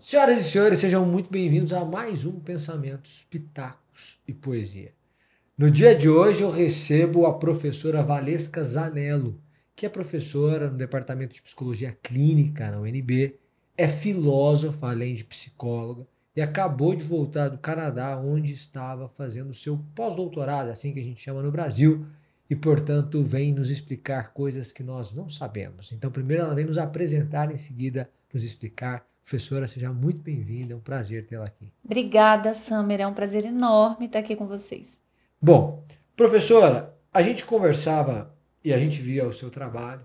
Senhoras e senhores, sejam muito bem-vindos a mais um Pensamentos, Pitacos e Poesia. No dia de hoje eu recebo a professora Valesca Zanello, que é professora no Departamento de Psicologia Clínica na UNB, é filósofa além de psicóloga e acabou de voltar do Canadá, onde estava fazendo seu pós-doutorado, assim que a gente chama no Brasil, e portanto vem nos explicar coisas que nós não sabemos. Então primeiro ela vem nos apresentar, em seguida nos explicar. Professora, seja muito bem-vinda, é um prazer tê-la aqui. Obrigada, Summer, é um prazer enorme estar aqui com vocês. Bom, professora, a gente conversava e a gente via o seu trabalho.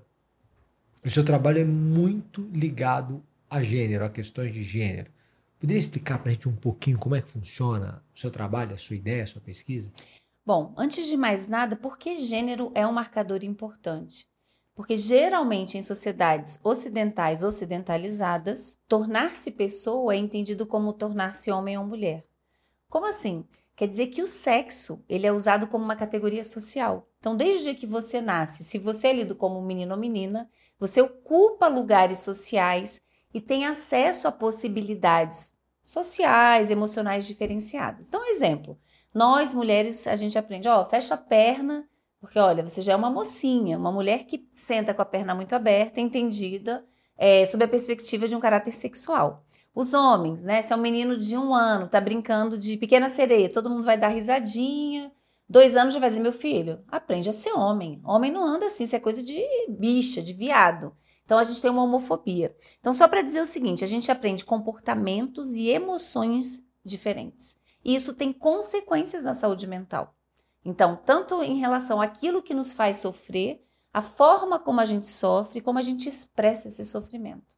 O seu trabalho é muito ligado a gênero, a questões de gênero. Poderia explicar para a gente um pouquinho como é que funciona o seu trabalho, a sua ideia, a sua pesquisa? Bom, antes de mais nada, por que gênero é um marcador importante? Porque geralmente em sociedades ocidentais ocidentalizadas, tornar-se pessoa é entendido como tornar-se homem ou mulher. Como assim? Quer dizer que o sexo ele é usado como uma categoria social. Então, desde o dia que você nasce, se você é lido como menino ou menina, você ocupa lugares sociais e tem acesso a possibilidades sociais, emocionais diferenciadas. Então, exemplo, nós mulheres, a gente aprende, fecha a perna, porque olha, você já é uma mocinha, uma mulher que senta com a perna muito aberta, entendida, sob a perspectiva de um caráter sexual. Os homens, né? Se é um menino de 1 ano, tá brincando de pequena sereia, todo mundo vai dar risadinha. 2 anos já vai dizer, meu filho, aprende a ser homem. Homem não anda assim, isso é coisa de bicha, de viado. Então a gente tem uma homofobia. Então só para dizer o seguinte, a gente aprende comportamentos e emoções diferentes. E isso tem consequências na saúde mental. Então, tanto em relação àquilo que nos faz sofrer, a forma como a gente sofre, como a gente expressa esse sofrimento.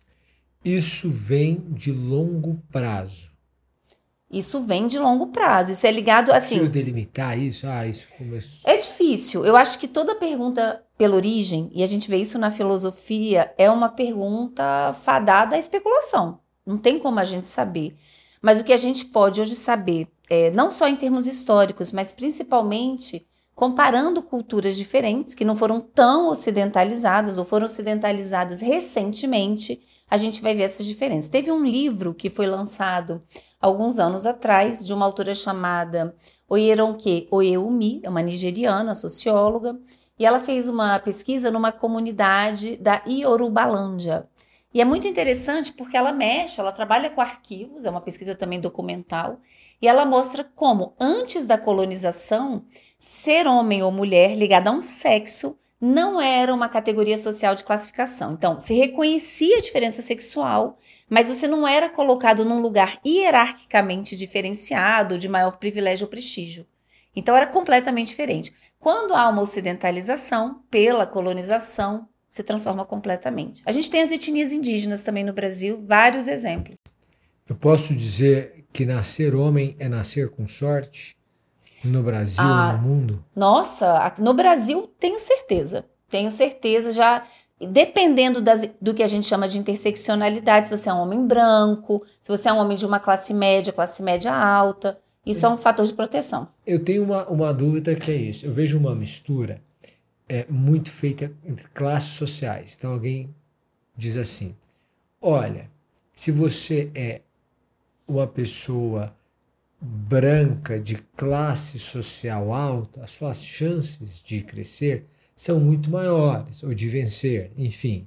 Isso vem de longo prazo. Isso vem de longo prazo, isso é ligado Se eu assim. delimitar isso, isso começou. É difícil. Eu acho que toda pergunta pela origem, e a gente vê isso na filosofia, é uma pergunta fadada à especulação. Não tem como a gente saber. Mas o que a gente pode hoje saber, não só em termos históricos, mas principalmente comparando culturas diferentes, que não foram tão ocidentalizadas ou foram ocidentalizadas recentemente, a gente vai ver essas diferenças. Teve um livro que foi lançado alguns anos atrás, de uma autora chamada Oyeronke Oyewumi, é uma nigeriana, socióloga, e ela fez uma pesquisa numa comunidade da Yorubalândia. E é muito interessante porque ela trabalha com arquivos, é uma pesquisa também documental, e ela mostra como, antes da colonização, ser homem ou mulher ligado a um sexo não era uma categoria social de classificação. Então, se reconhecia a diferença sexual, mas você não era colocado num lugar hierarquicamente diferenciado, de maior privilégio ou prestígio. Então, era completamente diferente. Quando há uma ocidentalização, pela colonização, se transforma completamente. A gente tem as etnias indígenas também no Brasil, vários exemplos. Eu posso dizer que nascer homem é nascer com sorte no Brasil e no Ah, mundo? nossa, no Brasil tenho certeza já, dependendo do que a gente chama de interseccionalidade, se você é um homem branco, se você é um homem de uma classe média alta, isso é um fator de proteção. Eu tenho uma dúvida que é isso. Eu vejo uma mistura muito feita entre classes sociais. Então alguém diz assim: olha, se você é uma pessoa branca de classe social alta, as suas chances de crescer são muito maiores, ou de vencer, enfim.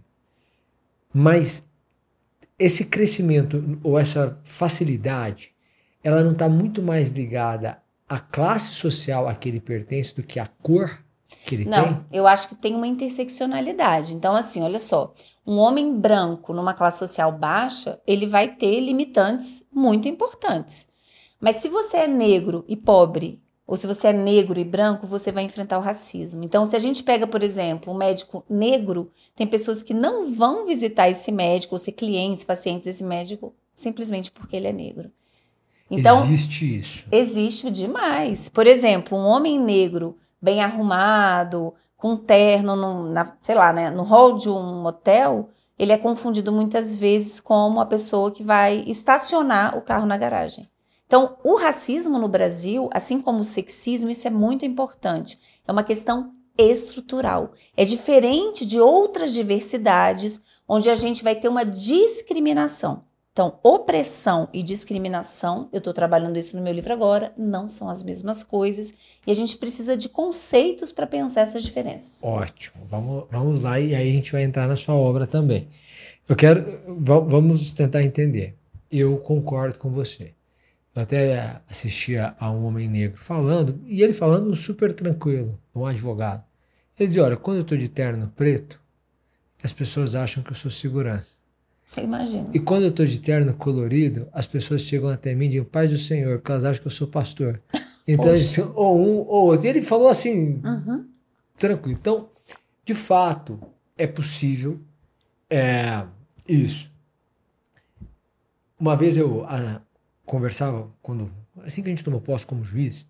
Mas esse crescimento ou essa facilidade, ela não está muito mais ligada à classe social a que ele pertence do que à cor que ele tem? Não, eu acho que tem uma interseccionalidade. Então, assim, olha só, um homem branco numa classe social baixa, ele vai ter limitantes muito importantes. Mas se você é negro e pobre, ou se você é negro e branco, você vai enfrentar o racismo. Então, se a gente pega, por exemplo, um médico negro, tem pessoas que não vão visitar esse médico, ou ser clientes, pacientes desse médico, simplesmente porque ele é negro. Então, Existe isso. existe demais. Por exemplo, um homem negro bem arrumado, com um terno, sei lá, né, no hall de um hotel, ele é confundido muitas vezes como a pessoa que vai estacionar o carro na garagem. Então, o racismo no Brasil, assim como o sexismo, isso é muito importante. É uma questão estrutural. É diferente de outras diversidades, onde a gente vai ter uma discriminação. Então, opressão e discriminação, eu estou trabalhando isso no meu livro agora, não são as mesmas coisas e a gente precisa de conceitos para pensar essas diferenças. Ótimo, vamos lá e aí a gente vai entrar na sua obra também. Vamos tentar entender. Eu concordo com você. Eu até assistia a um homem negro falando, e ele falando super tranquilo, um advogado. Ele dizia, olha, quando eu estou de terno preto, as pessoas acham que eu sou segurança. Eu imagino. E quando eu estou de terno colorido, as pessoas chegam até mim e dizem, paz do Senhor, porque elas acham que eu sou pastor. Então, ou um ou outro. E ele falou assim, tranquilo. Então, de fato, é possível isso. Uma vez eu conversava, assim que a gente tomou posse como juiz,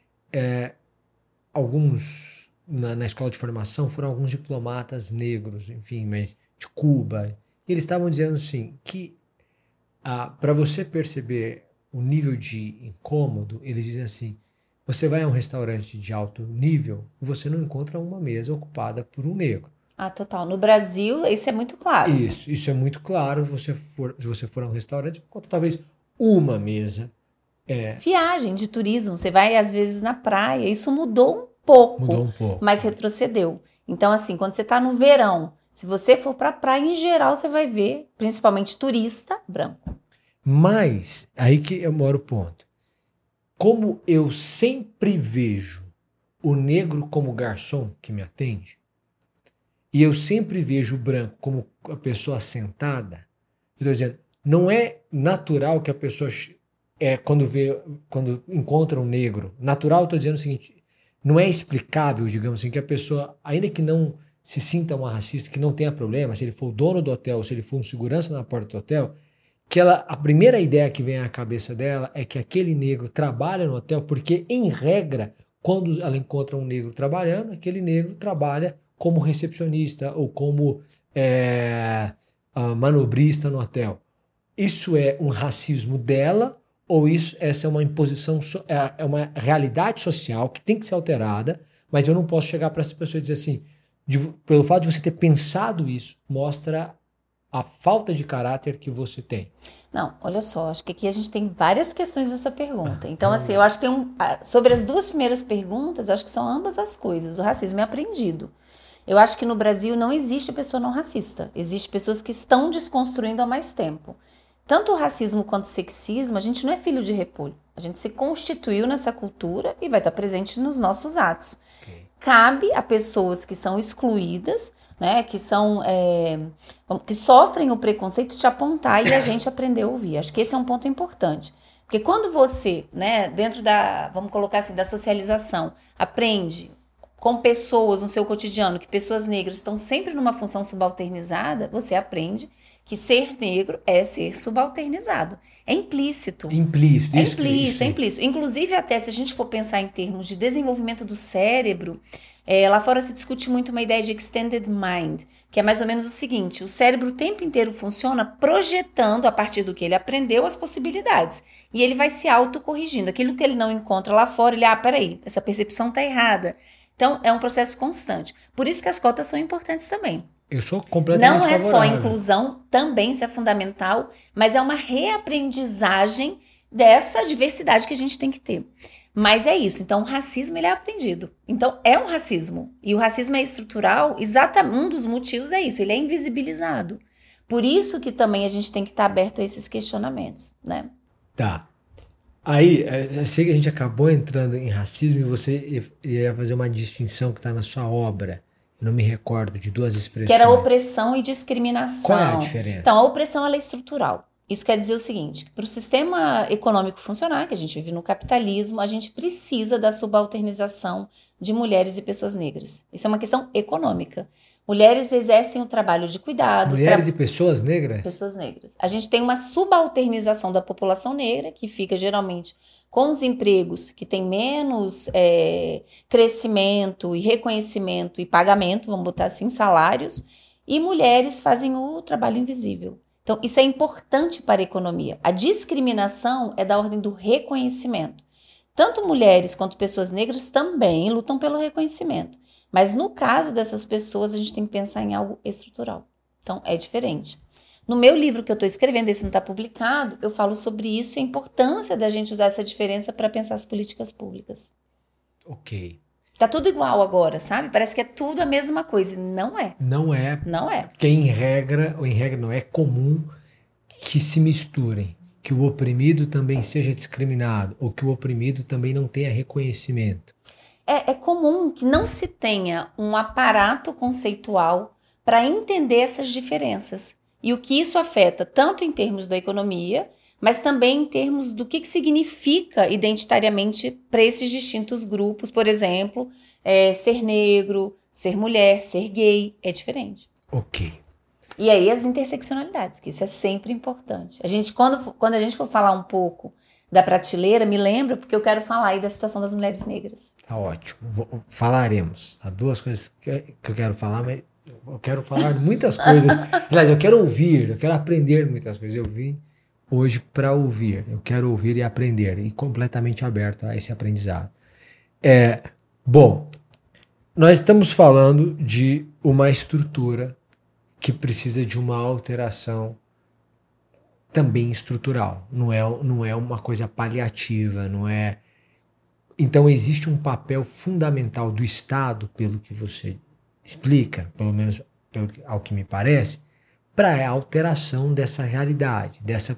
alguns, na escola de formação, foram alguns diplomatas negros, enfim, mas de Cuba. E eles estavam dizendo assim, que para você perceber o nível de incômodo, eles dizem assim, você vai a um restaurante de alto nível e você não encontra uma mesa ocupada por um negro. Ah, total. No Brasil, isso é muito claro. Isso é muito claro. Se você for a um restaurante, você encontra talvez uma mesa. Viagem de turismo, você vai às vezes na praia, isso mudou um pouco, mas retrocedeu. Então, assim, quando você está no verão, se você for para a praia, em geral, você vai ver, principalmente turista, branco. Mas, aí que mora o ponto. Como eu sempre vejo o negro como garçom que me atende, e eu sempre vejo o branco como a pessoa sentada, eu estou dizendo, não é natural que a pessoa, quando encontra um negro, natural, eu estou dizendo o seguinte, não é explicável, digamos assim, que a pessoa, ainda que não se sinta uma racista, que não tenha problema, se ele for o dono do hotel, se ele for um segurança na porta do hotel, que a primeira ideia que vem à cabeça dela é que aquele negro trabalha no hotel, porque, em regra, quando ela encontra um negro trabalhando, aquele negro trabalha como recepcionista ou como manobrista no hotel. Isso é um racismo dela ou essa é uma imposição, é uma realidade social que tem que ser alterada, mas eu não posso chegar para essa pessoa e dizer assim, pelo fato de você ter pensado isso, mostra a falta de caráter que você tem. Não, olha só, acho que aqui a gente tem várias questões nessa pergunta. Então, assim, eu acho que sobre as duas primeiras perguntas, acho que são ambas as coisas. O racismo é aprendido. Eu acho que no Brasil não existe pessoa não racista. Existem pessoas que estão desconstruindo há mais tempo. Tanto o racismo quanto o sexismo, a gente não é filho de repolho. A gente se constituiu nessa cultura e vai estar presente nos nossos atos. Okay. Cabe a pessoas que são excluídas, né, que sofrem o preconceito te apontar e a gente aprender a ouvir. Acho que esse é um ponto importante. Porque quando você, né, dentro vamos colocar assim, da socialização, aprende com pessoas no seu cotidiano, que pessoas negras estão sempre numa função subalternizada, você aprende que ser negro é ser subalternizado. É implícito. É implícito. Inclusive, até se a gente for pensar em termos de desenvolvimento do cérebro, lá fora se discute muito uma ideia de extended mind, que é mais ou menos o seguinte, o cérebro o tempo inteiro funciona projetando, a partir do que ele aprendeu, as possibilidades. E ele vai se autocorrigindo. Aquilo que ele não encontra lá fora, ele, peraí, essa percepção está errada. Então, é um processo constante. Por isso que as cotas são importantes também. Eu sou completamente Não é favorável. só a inclusão, também isso é fundamental, mas é uma reaprendizagem dessa diversidade que a gente tem que ter. Mas é isso, então o racismo ele é aprendido. Então é um racismo. E o racismo é estrutural, exatamente um dos motivos é isso, ele é invisibilizado. Por isso que também a gente tem que estar aberto a esses questionamentos, né? Tá. Aí, eu sei que a gente acabou entrando em racismo e você ia fazer uma distinção que está na sua obra. Eu não me recordo de duas expressões. Que era opressão e discriminação. Qual é a diferença? Então, a opressão ela é estrutural. Isso quer dizer o seguinte, para o sistema econômico funcionar, que a gente vive no capitalismo, a gente precisa da subalternização de mulheres e pessoas negras. Isso é uma questão econômica. Mulheres exercem o trabalho de cuidado. Mulheres e pessoas negras? Pessoas negras. A gente tem uma subalternização da população negra, que fica geralmente com os empregos que têm menos crescimento e reconhecimento e pagamento, vamos botar assim, salários, e mulheres fazem o trabalho invisível. Então, isso é importante para a economia. A discriminação é da ordem do reconhecimento. Tanto mulheres quanto pessoas negras também lutam pelo reconhecimento. Mas no caso dessas pessoas, a gente tem que pensar em algo estrutural. Então, é diferente. No meu livro que eu estou escrevendo, esse não está publicado, eu falo sobre isso e a importância da gente usar essa diferença para pensar as políticas públicas. Ok. Tá tudo igual agora, sabe? Parece que é tudo a mesma coisa. Não é. Não é. Não é. Que em regra não é comum que se misturem. Que o oprimido também seja discriminado. Ou que o oprimido também não tenha reconhecimento. É comum que não se tenha um aparato conceitual para entender essas diferenças. E o que isso afeta, tanto em termos da economia, mas também em termos do que significa identitariamente para esses distintos grupos. Por exemplo, ser negro, ser mulher, ser gay, é diferente. Ok. E aí as interseccionalidades, que isso é sempre importante. A gente, quando a gente for falar um pouco da prateleira, me lembra, porque eu quero falar aí da situação das mulheres negras. Tá ótimo. Falaremos. Há duas coisas que eu quero falar, mas eu quero falar muitas coisas. Aliás, eu quero ouvir, eu quero aprender muitas coisas. Eu vim hoje para ouvir. Eu quero ouvir e aprender, e completamente aberto a esse aprendizado. Bom, nós estamos falando de uma estrutura que precisa de uma alteração também estrutural. Não é uma coisa paliativa, não é. Então existe um papel fundamental do Estado, pelo que você explica, pelo menos ao que me parece, para a alteração dessa realidade,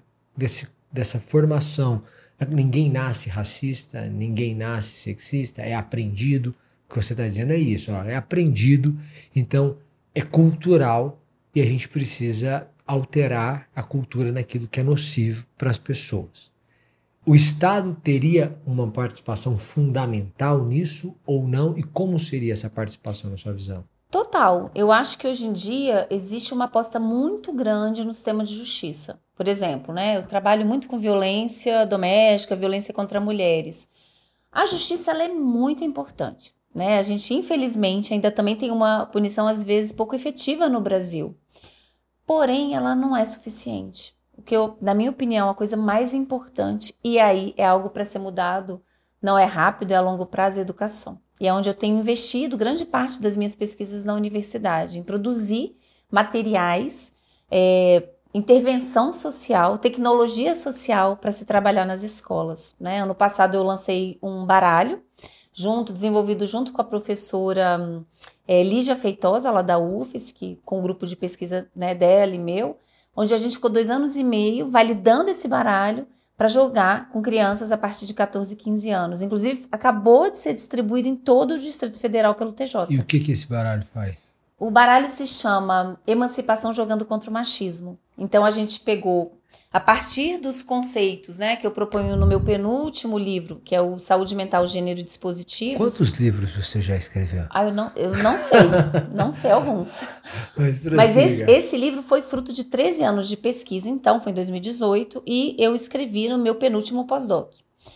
dessa formação. Ninguém nasce racista, ninguém nasce sexista, é aprendido. O que você está dizendo é isso, ó, é aprendido, então é cultural e a gente precisa alterar a cultura naquilo que é nocivo para as pessoas. O Estado teria uma participação fundamental nisso ou não? E como seria essa participação na sua visão? Total. Eu acho que hoje em dia existe uma aposta muito grande no sistema de justiça. Por exemplo, né, eu trabalho muito com violência doméstica, violência contra mulheres. A justiça ela é muito importante, né? A gente, infelizmente, ainda também tem uma punição, às vezes, pouco efetiva no Brasil. Porém, ela não é suficiente. O que na minha opinião, a coisa mais importante, e aí é algo para ser mudado, não é rápido, é a longo prazo, é a educação. E é onde eu tenho investido grande parte das minhas pesquisas na universidade, em produzir materiais, intervenção social, tecnologia social para se trabalhar nas escolas, né? Ano passado eu lancei um baralho, desenvolvido junto com a professora Lígia Feitosa, lá da UFSC, com um grupo de pesquisa, né, dela e meu, onde a gente ficou 2 anos e meio validando esse baralho para jogar com crianças a partir de 14, 15 anos. Inclusive, acabou de ser distribuído em todo o Distrito Federal pelo TJ. E o que esse baralho faz? O baralho se chama Emancipação Jogando contra o Machismo. Então, a gente pegou, a partir dos conceitos, né, que eu proponho no meu penúltimo livro, que é o Saúde Mental, Gênero e Dispositivos. Quantos livros você já escreveu? Eu não sei, não sei alguns. Mas esse livro foi fruto de 13 anos de pesquisa, então foi em 2018, e eu escrevi no meu penúltimo pós-doc.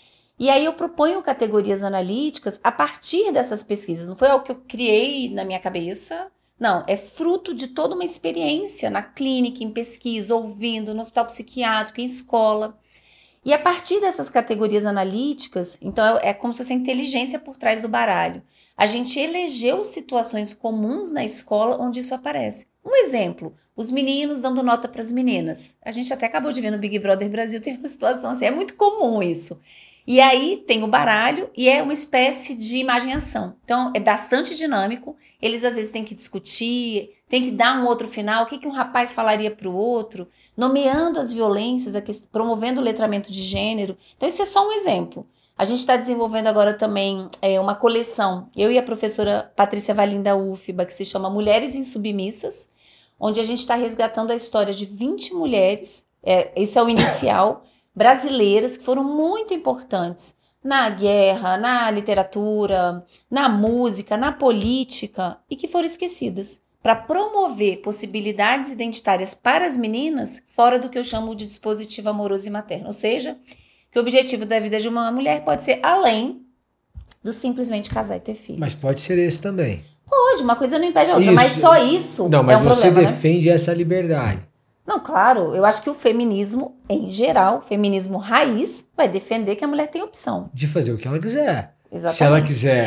E aí eu proponho categorias analíticas a partir dessas pesquisas. Não foi algo que eu criei na minha cabeça, não, é fruto de toda uma experiência na clínica, em pesquisa, ouvindo, no hospital psiquiátrico, em escola. E a partir dessas categorias analíticas, então é como se fosse a inteligência por trás do baralho. A gente elegeu situações comuns na escola onde isso aparece. Um exemplo, os meninos dando nota para as meninas. A gente até acabou de ver no Big Brother Brasil, tem uma situação assim, é muito comum isso. E aí tem o baralho e é uma espécie de imagem-ação. Então é bastante dinâmico, eles às vezes têm que discutir, tem que dar um outro final, o que um rapaz falaria para o outro, nomeando as violências, promovendo o letramento de gênero. Então isso é só um exemplo. A gente está desenvolvendo agora também uma coleção, eu e a professora Patrícia Valim da UFBA, que se chama Mulheres Insubmissas, onde a gente está resgatando a história de 20 mulheres, isso é o inicial, brasileiras que foram muito importantes na guerra, na literatura, na música, na política e que foram esquecidas, para promover possibilidades identitárias para as meninas fora do que eu chamo de dispositivo amoroso e materno. Ou seja, que o objetivo da vida de uma mulher pode ser além do simplesmente casar e ter filhos. Mas pode ser esse também. Pode, uma coisa não impede a outra, mas só isso não, mas é um você problema, defende, né, essa liberdade. Não, claro, eu acho que o feminismo, em geral, o feminismo raiz, vai defender que a mulher tem opção. De fazer o que ela quiser. Exatamente. Se ela quiser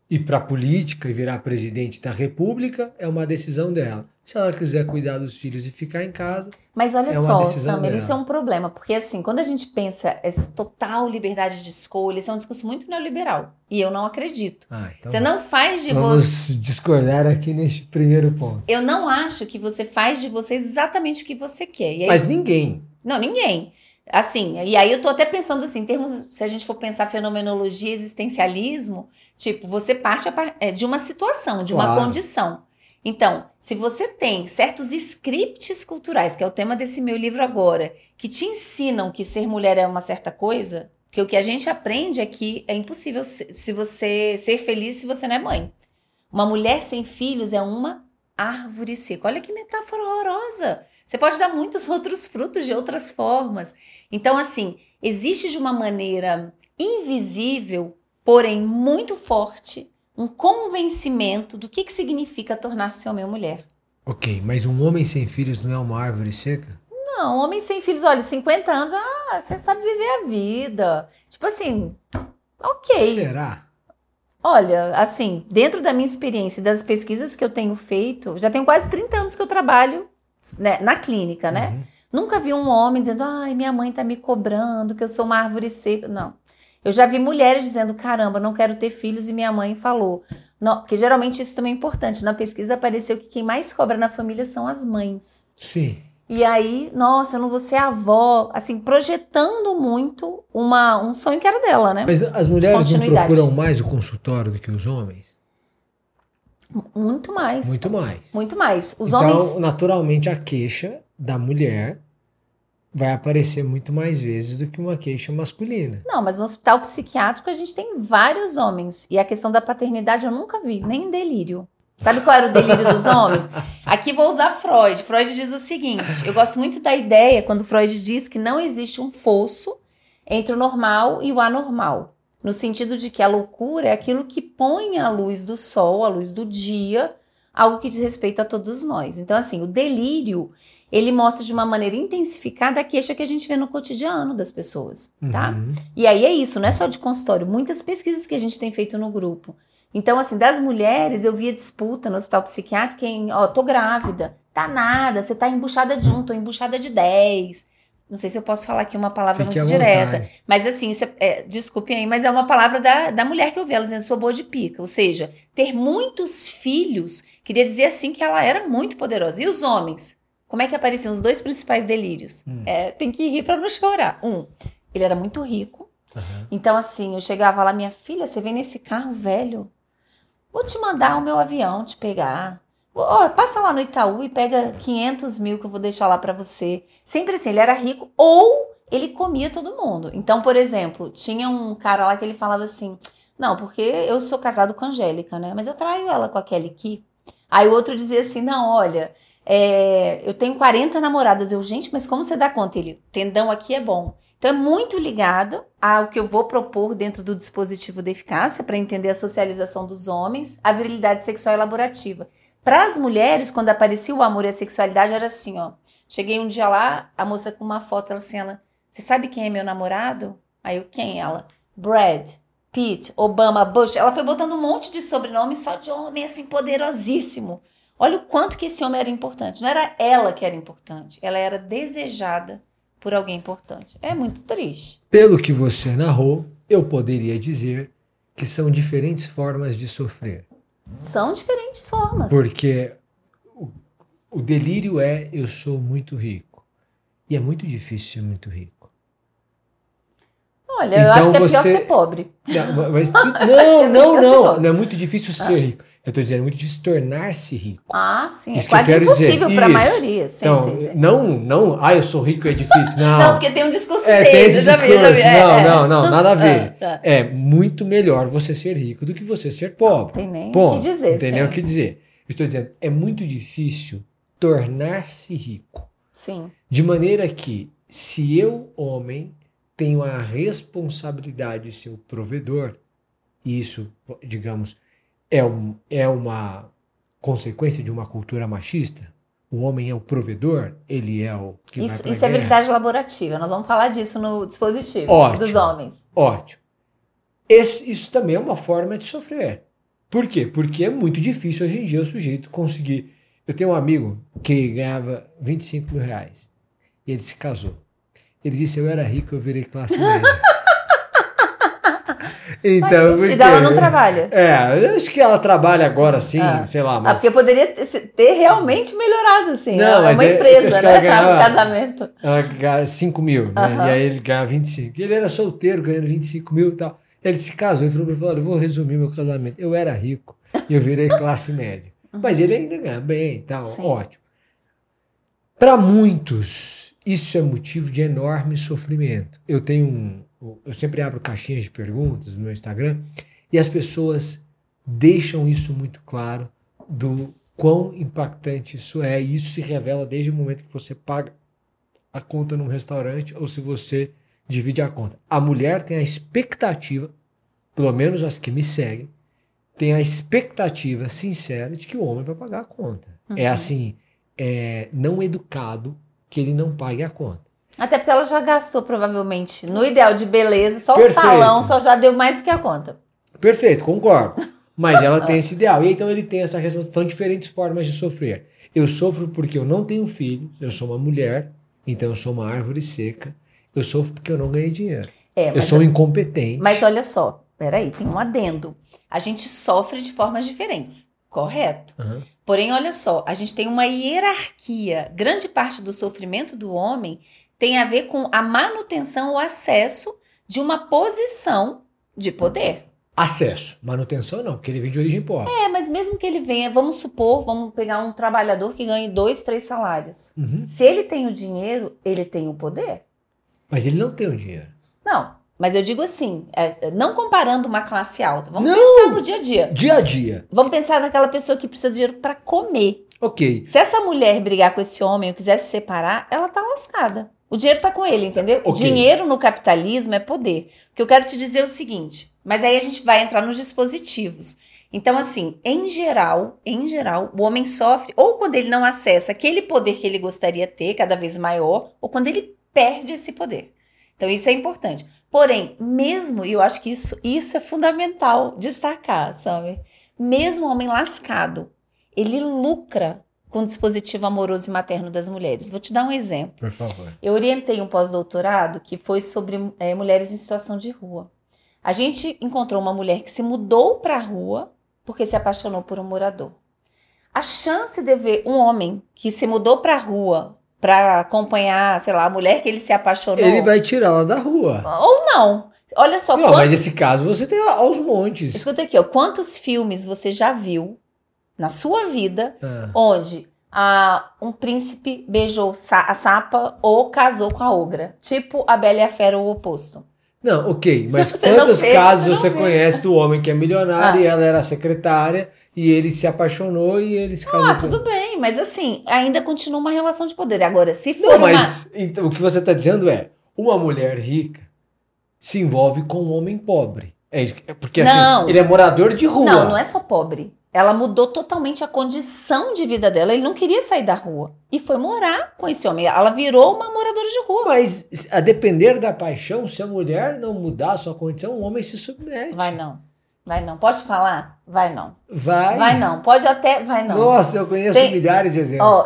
ir para a política e virar presidente da república, é uma decisão dela. Se ela quiser cuidar dos filhos e ficar em casa, Mas olha é uma só, decisão Samir, dela. isso é um problema, porque assim, quando a gente pensa essa total liberdade de escolha, isso é um discurso muito neoliberal, e eu não acredito. Então Você não faz de vamos você... discordar aqui neste primeiro ponto. Eu não acho que você faz de você exatamente o que você quer. E aí... Mas ninguém. Não, ninguém. Assim, e aí eu tô até pensando assim, em termos, se a gente for pensar fenomenologia, existencialismo, tipo, você parte de uma situação, de uma condição. Então, se você tem certos scripts culturais, que é o tema desse meu livro agora, que te ensinam que ser mulher é uma certa coisa, porque o que a gente aprende é que é impossível se você ser feliz se você não é mãe. Uma mulher sem filhos é uma árvore seca. Olha que metáfora horrorosa. Você pode dar muitos outros frutos de outras formas. Então, assim, existe de uma maneira invisível, porém muito forte, um convencimento do que significa tornar-se homem ou mulher. Ok, mas um homem sem filhos não é uma árvore seca? Não, homem sem filhos, olha, 50 anos, você sabe viver a vida. Tipo assim, ok. Será? Olha, assim, dentro da minha experiência e das pesquisas que eu tenho feito, já tenho quase 30 anos que eu trabalho, né, na clínica, né? Uhum. Nunca vi um homem dizendo, ai, minha mãe tá me cobrando, que eu sou uma árvore seca. Não. Eu já vi mulheres dizendo, caramba, não quero ter filhos, e minha mãe falou. Não, porque geralmente isso também é importante. Na pesquisa apareceu que quem mais cobra na família são as mães. Sim. E aí, nossa, eu não vou ser avó, assim, projetando muito um sonho que era dela, né? Mas as mulheres não procuram mais o consultório do que os homens? Muito mais. Muito mais. Muito mais. Os então, homens... naturalmente, a queixa da mulher vai aparecer muito mais vezes do que uma queixa masculina. Não, mas no hospital psiquiátrico a gente tem vários homens. E a questão da paternidade eu nunca vi, nem em delírio. Sabe qual era o delírio dos homens? Aqui vou usar Freud. Freud diz o seguinte, eu gosto muito da ideia quando Freud diz que não existe um fosso entre o normal e o anormal. No sentido de que a loucura é aquilo que põe a luz do sol, a luz do dia, algo que diz respeito a todos nós. Então, assim, o desílio, ele mostra de uma maneira intensificada a queixa que a gente vê no cotidiano das pessoas, tá? Uhum. E aí é isso, não é só de consultório, muitas pesquisas que a gente tem feito no grupo. Então, assim, das mulheres, eu via disputa no hospital psiquiátrico em, tô grávida, tá nada, você tá embuchada de 1, tô embuchada de 10. Não sei se eu posso falar aqui uma palavra Fique muito direta, mas assim, isso desculpem aí, mas é uma palavra da mulher que eu vi, ela dizendo, sou boa de pica, ou seja, ter muitos filhos, queria dizer assim que ela era muito poderosa. E os homens? Como é que apareciam os dois principais delírios? Tem que rir pra não chorar. Ele era muito rico, então assim, eu chegava lá, minha filha, você vem nesse carro velho? Vou te mandar o meu avião te pegar. Passa lá no Itaú e pega 500 mil que eu vou deixar lá pra você. Sempre assim, ele era rico ou ele comia todo mundo. Então, por exemplo, tinha um cara lá que ele falava assim, não, porque eu sou casado com a Angélica, né? Mas eu traio ela com a Kelly Key. Aí o outro dizia assim, não, olha, eu tenho 40 namoradas. Eu, gente, mas como você dá conta? Ele, tendão aqui é bom. Então é muito ligado ao que eu vou propor dentro do dispositivo da eficácia para entender a socialização dos homens, a virilidade sexual elaborativa. Para as mulheres, quando aparecia o amor e a sexualidade, era assim, ó. Cheguei um dia lá, a moça com uma foto, ela assim, você sabe quem é meu namorado? Aí eu, quem? Ela, Brad Pitt, Obama, Bush. Ela foi botando um monte de sobrenome só de homem, assim, poderosíssimo. Olha o quanto que esse homem era importante. Não era ela que era importante, ela era desejada por alguém importante. É muito triste. Pelo que você narrou, eu poderia dizer que são diferentes formas de sofrer. São diferentes formas. Porque o delírio eu sou muito rico. E é muito difícil ser muito rico. Olha, então eu acho que é pior ser pobre. Não é muito difícil ser rico. Eu estou dizendo, é muito difícil tornar-se rico. Sim, é quase impossível para a maioria. Sim, então, sim. Não, eu sou rico é difícil. Não, porque tem um discurso tem esse discurso. Não, nada a ver. Tá. É muito melhor você ser rico do que você ser pobre. Não tem nem o que dizer. Não tem nem o que dizer. Eu estou dizendo, é muito difícil tornar-se rico. Sim. De maneira que, se eu, homem, tenho a responsabilidade de ser o provedor, e isso, digamos, é uma consequência de uma cultura machista. O homem é o provedor, ele é o que isso, vai isso é habilidade laborativa. Nós vamos falar disso no dispositivo dos homens. Ótimo. Isso também é uma forma de sofrer. Por quê? Porque é muito difícil hoje em dia o sujeito conseguir. Eu tenho um amigo que ganhava 25 mil reais e ele se casou. Ele disse, eu era rico, eu virei classe média. Então, Mas sentido, ela não trabalha. eu acho que ela trabalha agora sim, sei lá. Mas... porque poderia ter realmente melhorado, assim. Não, é uma empresa, né? Ela ganhava, o casamento. Ela ganhava 5 mil, né? E aí ele ganhava 25. E ele era solteiro, ganhando 25 mil e tal. Ele se casou e falou, eu vou resumir meu casamento. Eu era rico e eu virei classe média. Mas ele ainda ganha bem e tal, ótimo. Para muitos, isso é motivo de enorme sofrimento. Eu sempre abro caixinhas de perguntas no meu Instagram e as pessoas deixam isso muito claro do quão impactante isso é. E isso se revela desde o momento que você paga a conta num restaurante ou se você divide a conta. A mulher tem a expectativa, pelo menos as que me seguem, tem a expectativa sincera de que o homem vai pagar a conta. É assim, não educado que ele não pague a conta. Até porque ela já gastou, provavelmente, no ideal de beleza, só o salão só já deu mais do que a conta. Perfeito, concordo. Mas ela tem esse ideal. E então ele tem essa responsabilidade. São diferentes formas de sofrer. Eu sofro porque eu não tenho filhos, eu sou uma mulher, então eu sou uma árvore seca. Eu sofro porque eu não ganhei dinheiro. Eu sou incompetente. Mas olha só, peraí, tem um adendo. A gente sofre de formas diferentes, correto? Porém, olha só, a gente tem uma hierarquia. Grande parte do sofrimento do homem tem a ver com a manutenção ou acesso de uma posição de poder. Acesso. Manutenção não, porque ele vem de origem pobre. Mas mesmo que ele venha, vamos pegar um trabalhador que ganhe 2, 3 salários. Se ele tem o dinheiro, ele tem o poder. Mas ele não tem o dinheiro. Não, mas eu digo assim, não comparando uma classe alta. Vamos pensar no dia a dia. Dia a dia. Vamos pensar naquela pessoa que precisa de dinheiro para comer. Ok. Se essa mulher brigar com esse homem ou quiser se separar, ela tá lascada. O dinheiro tá com ele, entendeu? Okay. Dinheiro no capitalismo é poder. O que eu quero te dizer é o seguinte, mas aí a gente vai entrar nos dispositivos. Então, assim, em geral, o homem sofre ou quando ele não acessa aquele poder que ele gostaria de ter, cada vez maior, ou quando ele perde esse poder. Então, isso é importante. Porém, mesmo, e eu acho que isso é fundamental destacar, sabe? Mesmo o homem lascado, ele lucra com o dispositivo amoroso e materno das mulheres. Vou te dar um exemplo. Por favor. Eu orientei um pós-doutorado que foi sobre mulheres em situação de rua. A gente encontrou uma mulher que se mudou para a rua porque se apaixonou por um morador. A chance de ver um homem que se mudou para a rua para acompanhar, sei lá, a mulher que ele se apaixonou... Ele vai tirá-la da rua. Ou não. Olha só... Não, mas esse caso você tem aos montes. Escuta aqui, ó. Quantos filmes você já viu na sua vida onde um príncipe beijou a sapa ou casou com a ogra? Tipo a Bela e a Fera, o oposto. Não, ok, mas quantos casos você conhece do homem que é milionário e ela era secretária e ele se apaixonou e ele se casou? Tudo bem, mas assim, ainda continua uma relação de poder. Agora, se for Não, mas então, o que você está dizendo é, uma mulher rica se envolve com um homem pobre. Porque assim, ele é morador de rua. Não é só pobre. Ela mudou totalmente a condição de vida dela. Ele não queria sair da rua. E foi morar com esse homem. Ela virou uma moradora de rua. Mas, a depender da paixão, se a mulher não mudar a sua condição, o homem se submete. Vai não. Pode falar? Vai não. Vai não. Pode até... Vai não. Nossa, eu conheço milhares de exemplos.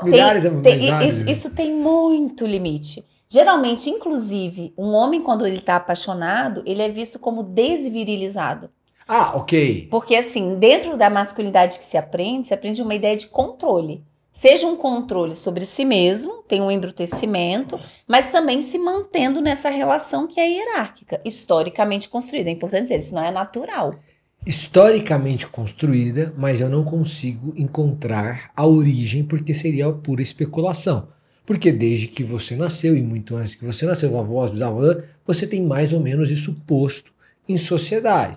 Isso tem muito limite. Geralmente, inclusive, um homem, quando ele está apaixonado, ele é visto como desvirilizado. Ok. Porque, assim, dentro da masculinidade que se aprende uma ideia de controle. Seja um controle sobre si mesmo, tem um embrutecimento, mas também se mantendo nessa relação que é hierárquica, historicamente construída. É importante dizer, isso não é natural. Historicamente construída, mas eu não consigo encontrar a origem, porque seria pura especulação. Porque desde que você nasceu, e muito antes que você nasceu, avós, bisavós, você tem mais ou menos isso posto em sociedade.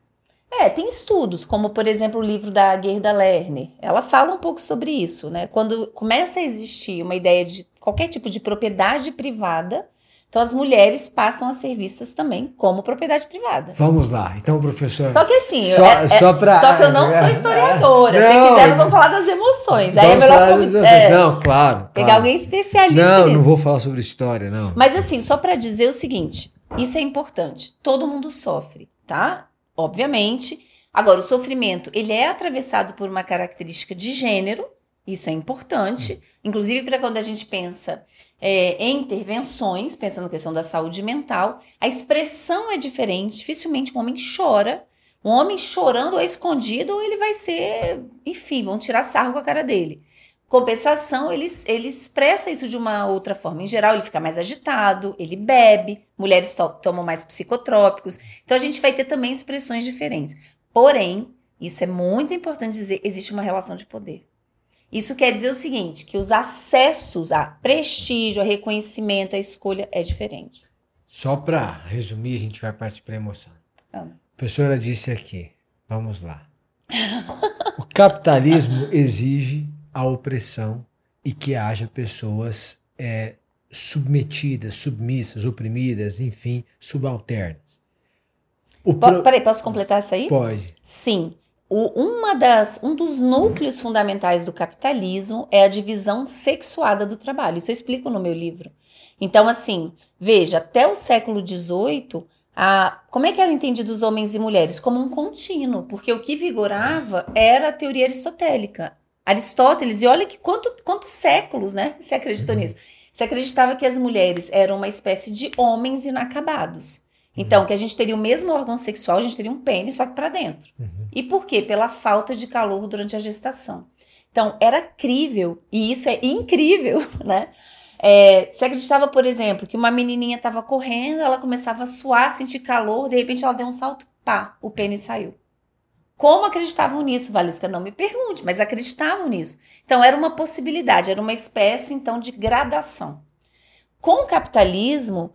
Tem estudos, como por exemplo o livro da Gerda Lerner. Ela fala um pouco sobre isso, né? Quando começa a existir uma ideia de qualquer tipo de propriedade privada, então as mulheres passam a ser vistas também como propriedade privada. Vamos lá, então professor... Só que assim, só que eu não sou historiadora. Se quiser, nós vamos falar das emoções. Aí é melhor não, claro. Pegar alguém especialista. Não vou falar sobre história, não. Mas assim, só para dizer o seguinte, isso é importante. Todo mundo sofre, tá? Obviamente, Agora, o sofrimento, ele é atravessado por uma característica de gênero, isso é importante, inclusive para quando a gente pensa em intervenções, pensando na questão da saúde mental, a expressão é diferente, dificilmente um homem chora. Um homem chorando ou escondido, ou ele vai ser, enfim, vão tirar sarro com a cara dele. Compensação, ele expressa isso de uma outra forma. Em geral, ele fica mais agitado, ele bebe, mulheres tomam mais psicotrópicos. Então, a gente vai ter também expressões diferentes. Porém, isso é muito importante dizer, existe uma relação de poder. Isso quer dizer o seguinte, que os acessos a prestígio, a reconhecimento, a escolha é diferente. Só para resumir, a gente vai partir para a emoção. A professora disse aqui, vamos lá. O capitalismo exige a opressão e que haja pessoas submetidas, submissas, oprimidas, enfim, subalternas. Peraí, posso completar isso aí? Pode. Sim. Um dos núcleos fundamentais do capitalismo é a divisão sexuada do trabalho. Isso eu explico no meu livro. Então, assim, veja, até o século XVIII, como é que eram entendidos homens e mulheres? Como um contínuo, porque o que vigorava era a teoria aristotélica. Aristóteles, e olha que quantos séculos, né, se acreditou nisso. Se acreditava que as mulheres eram uma espécie de homens inacabados. Então, que a gente teria o mesmo órgão sexual, a gente teria um pênis, só que para dentro. E por quê? Pela falta de calor durante a gestação. Então, era crível, e isso é incrível, né? Se acreditava, por exemplo, que uma menininha estava correndo, ela começava a suar, sentir calor, de repente ela deu um salto, pá, o pênis saiu. Como acreditavam nisso, Valesca? Não me pergunte, mas acreditavam nisso. Então, era uma possibilidade, era uma espécie, então, de gradação. Com o capitalismo,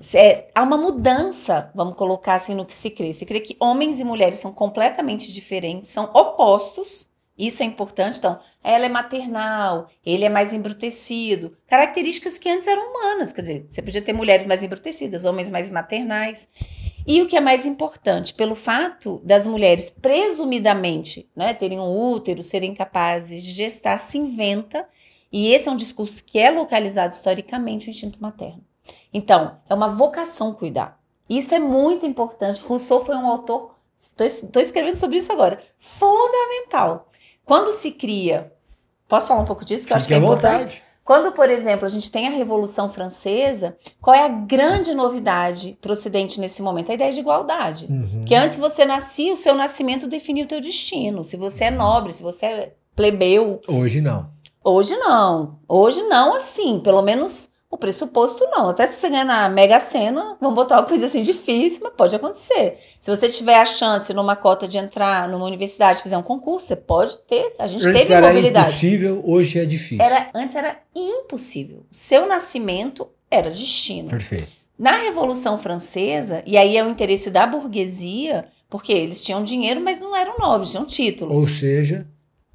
há uma mudança, vamos colocar assim, no que se crê. Se crê que homens e mulheres são completamente diferentes, são opostos. Isso é importante. Então, ela é maternal, ele é mais embrutecido. Características que antes eram humanas. Quer dizer, você podia ter mulheres mais embrutecidas, homens mais maternais. E o que é mais importante, pelo fato das mulheres presumidamente, né, terem um útero, serem capazes de gestar, se inventa, e esse é um discurso que é localizado historicamente, o instinto materno. Então, é uma vocação cuidar. Isso é muito importante. Rousseau foi um autor, estou escrevendo sobre isso agora, fundamental. Quando se cria, posso falar um pouco disso, que eu acho que é importante? Quando, por exemplo, a gente tem a Revolução Francesa, qual é a grande novidade para o Ocidente nesse momento? A ideia de igualdade. Que antes você nascia, o seu nascimento definia o teu destino. Se você é nobre, se você é plebeu. Hoje não. Hoje não. Hoje não, assim, pelo menos o pressuposto não. Até se você ganhar na Mega Sena, vamos botar uma coisa assim difícil, mas pode acontecer. Se você tiver a chance numa cota de entrar numa universidade, fizer um concurso, você pode ter. A gente teve mobilidade. Era impossível, hoje é difícil. Antes era impossível. O seu nascimento era destino. Perfeito. Na Revolução Francesa, e aí é o interesse da burguesia, porque eles tinham dinheiro, mas não eram nobres, tinham títulos. Ou seja,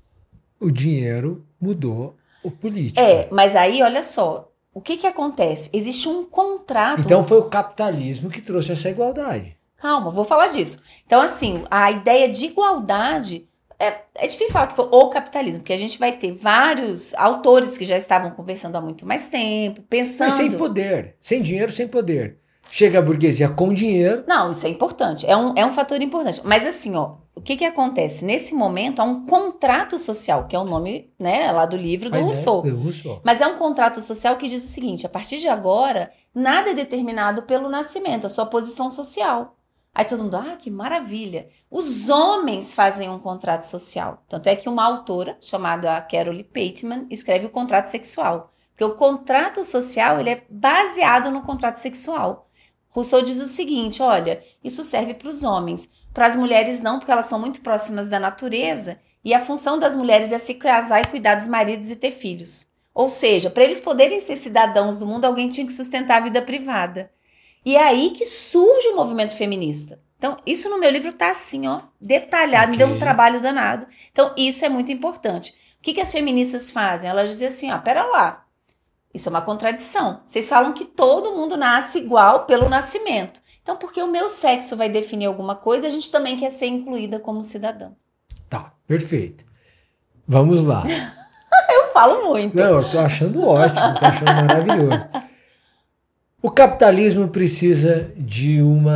o dinheiro mudou o político. Mas aí, olha só, o que acontece? Existe um contrato... Então foi o capitalismo que trouxe essa igualdade. Calma, vou falar disso. Então, assim, a ideia de igualdade... É difícil falar que foi o capitalismo, porque a gente vai ter vários autores que já estavam conversando há muito mais tempo, pensando... Mas sem poder, sem dinheiro, sem poder. Chega a burguesia com dinheiro... Não, isso é importante, é um fator importante. Mas assim, ó, o que acontece? Nesse momento há um contrato social, que é o nome, né, lá do livro do Rousseau. Mas é um contrato social que diz o seguinte, a partir de agora, nada é determinado pelo nascimento, a sua posição social. Aí todo mundo, que maravilha. Os homens fazem um contrato social. Tanto é que uma autora, chamada Carole Pateman, escreve o contrato sexual. Porque o contrato social, ele é baseado no contrato sexual. Rousseau diz o seguinte, olha, isso serve para os homens. Para as mulheres não, porque elas são muito próximas da natureza. E a função das mulheres é se casar e cuidar dos maridos e ter filhos. Ou seja, para eles poderem ser cidadãos do mundo, alguém tinha que sustentar a vida privada. E é aí que surge o movimento feminista. Então, isso no meu livro tá assim, ó, detalhado, me deu um trabalho danado. Então, isso é muito importante. O que as feministas fazem? Elas dizem assim, pera lá, isso é uma contradição. Vocês falam que todo mundo nasce igual pelo nascimento. Então, porque o meu sexo vai definir alguma coisa, a gente também quer ser incluída como cidadã. Tá, perfeito. Vamos lá. Eu falo muito. Não, eu tô achando ótimo, tô achando maravilhoso. O capitalismo precisa de uma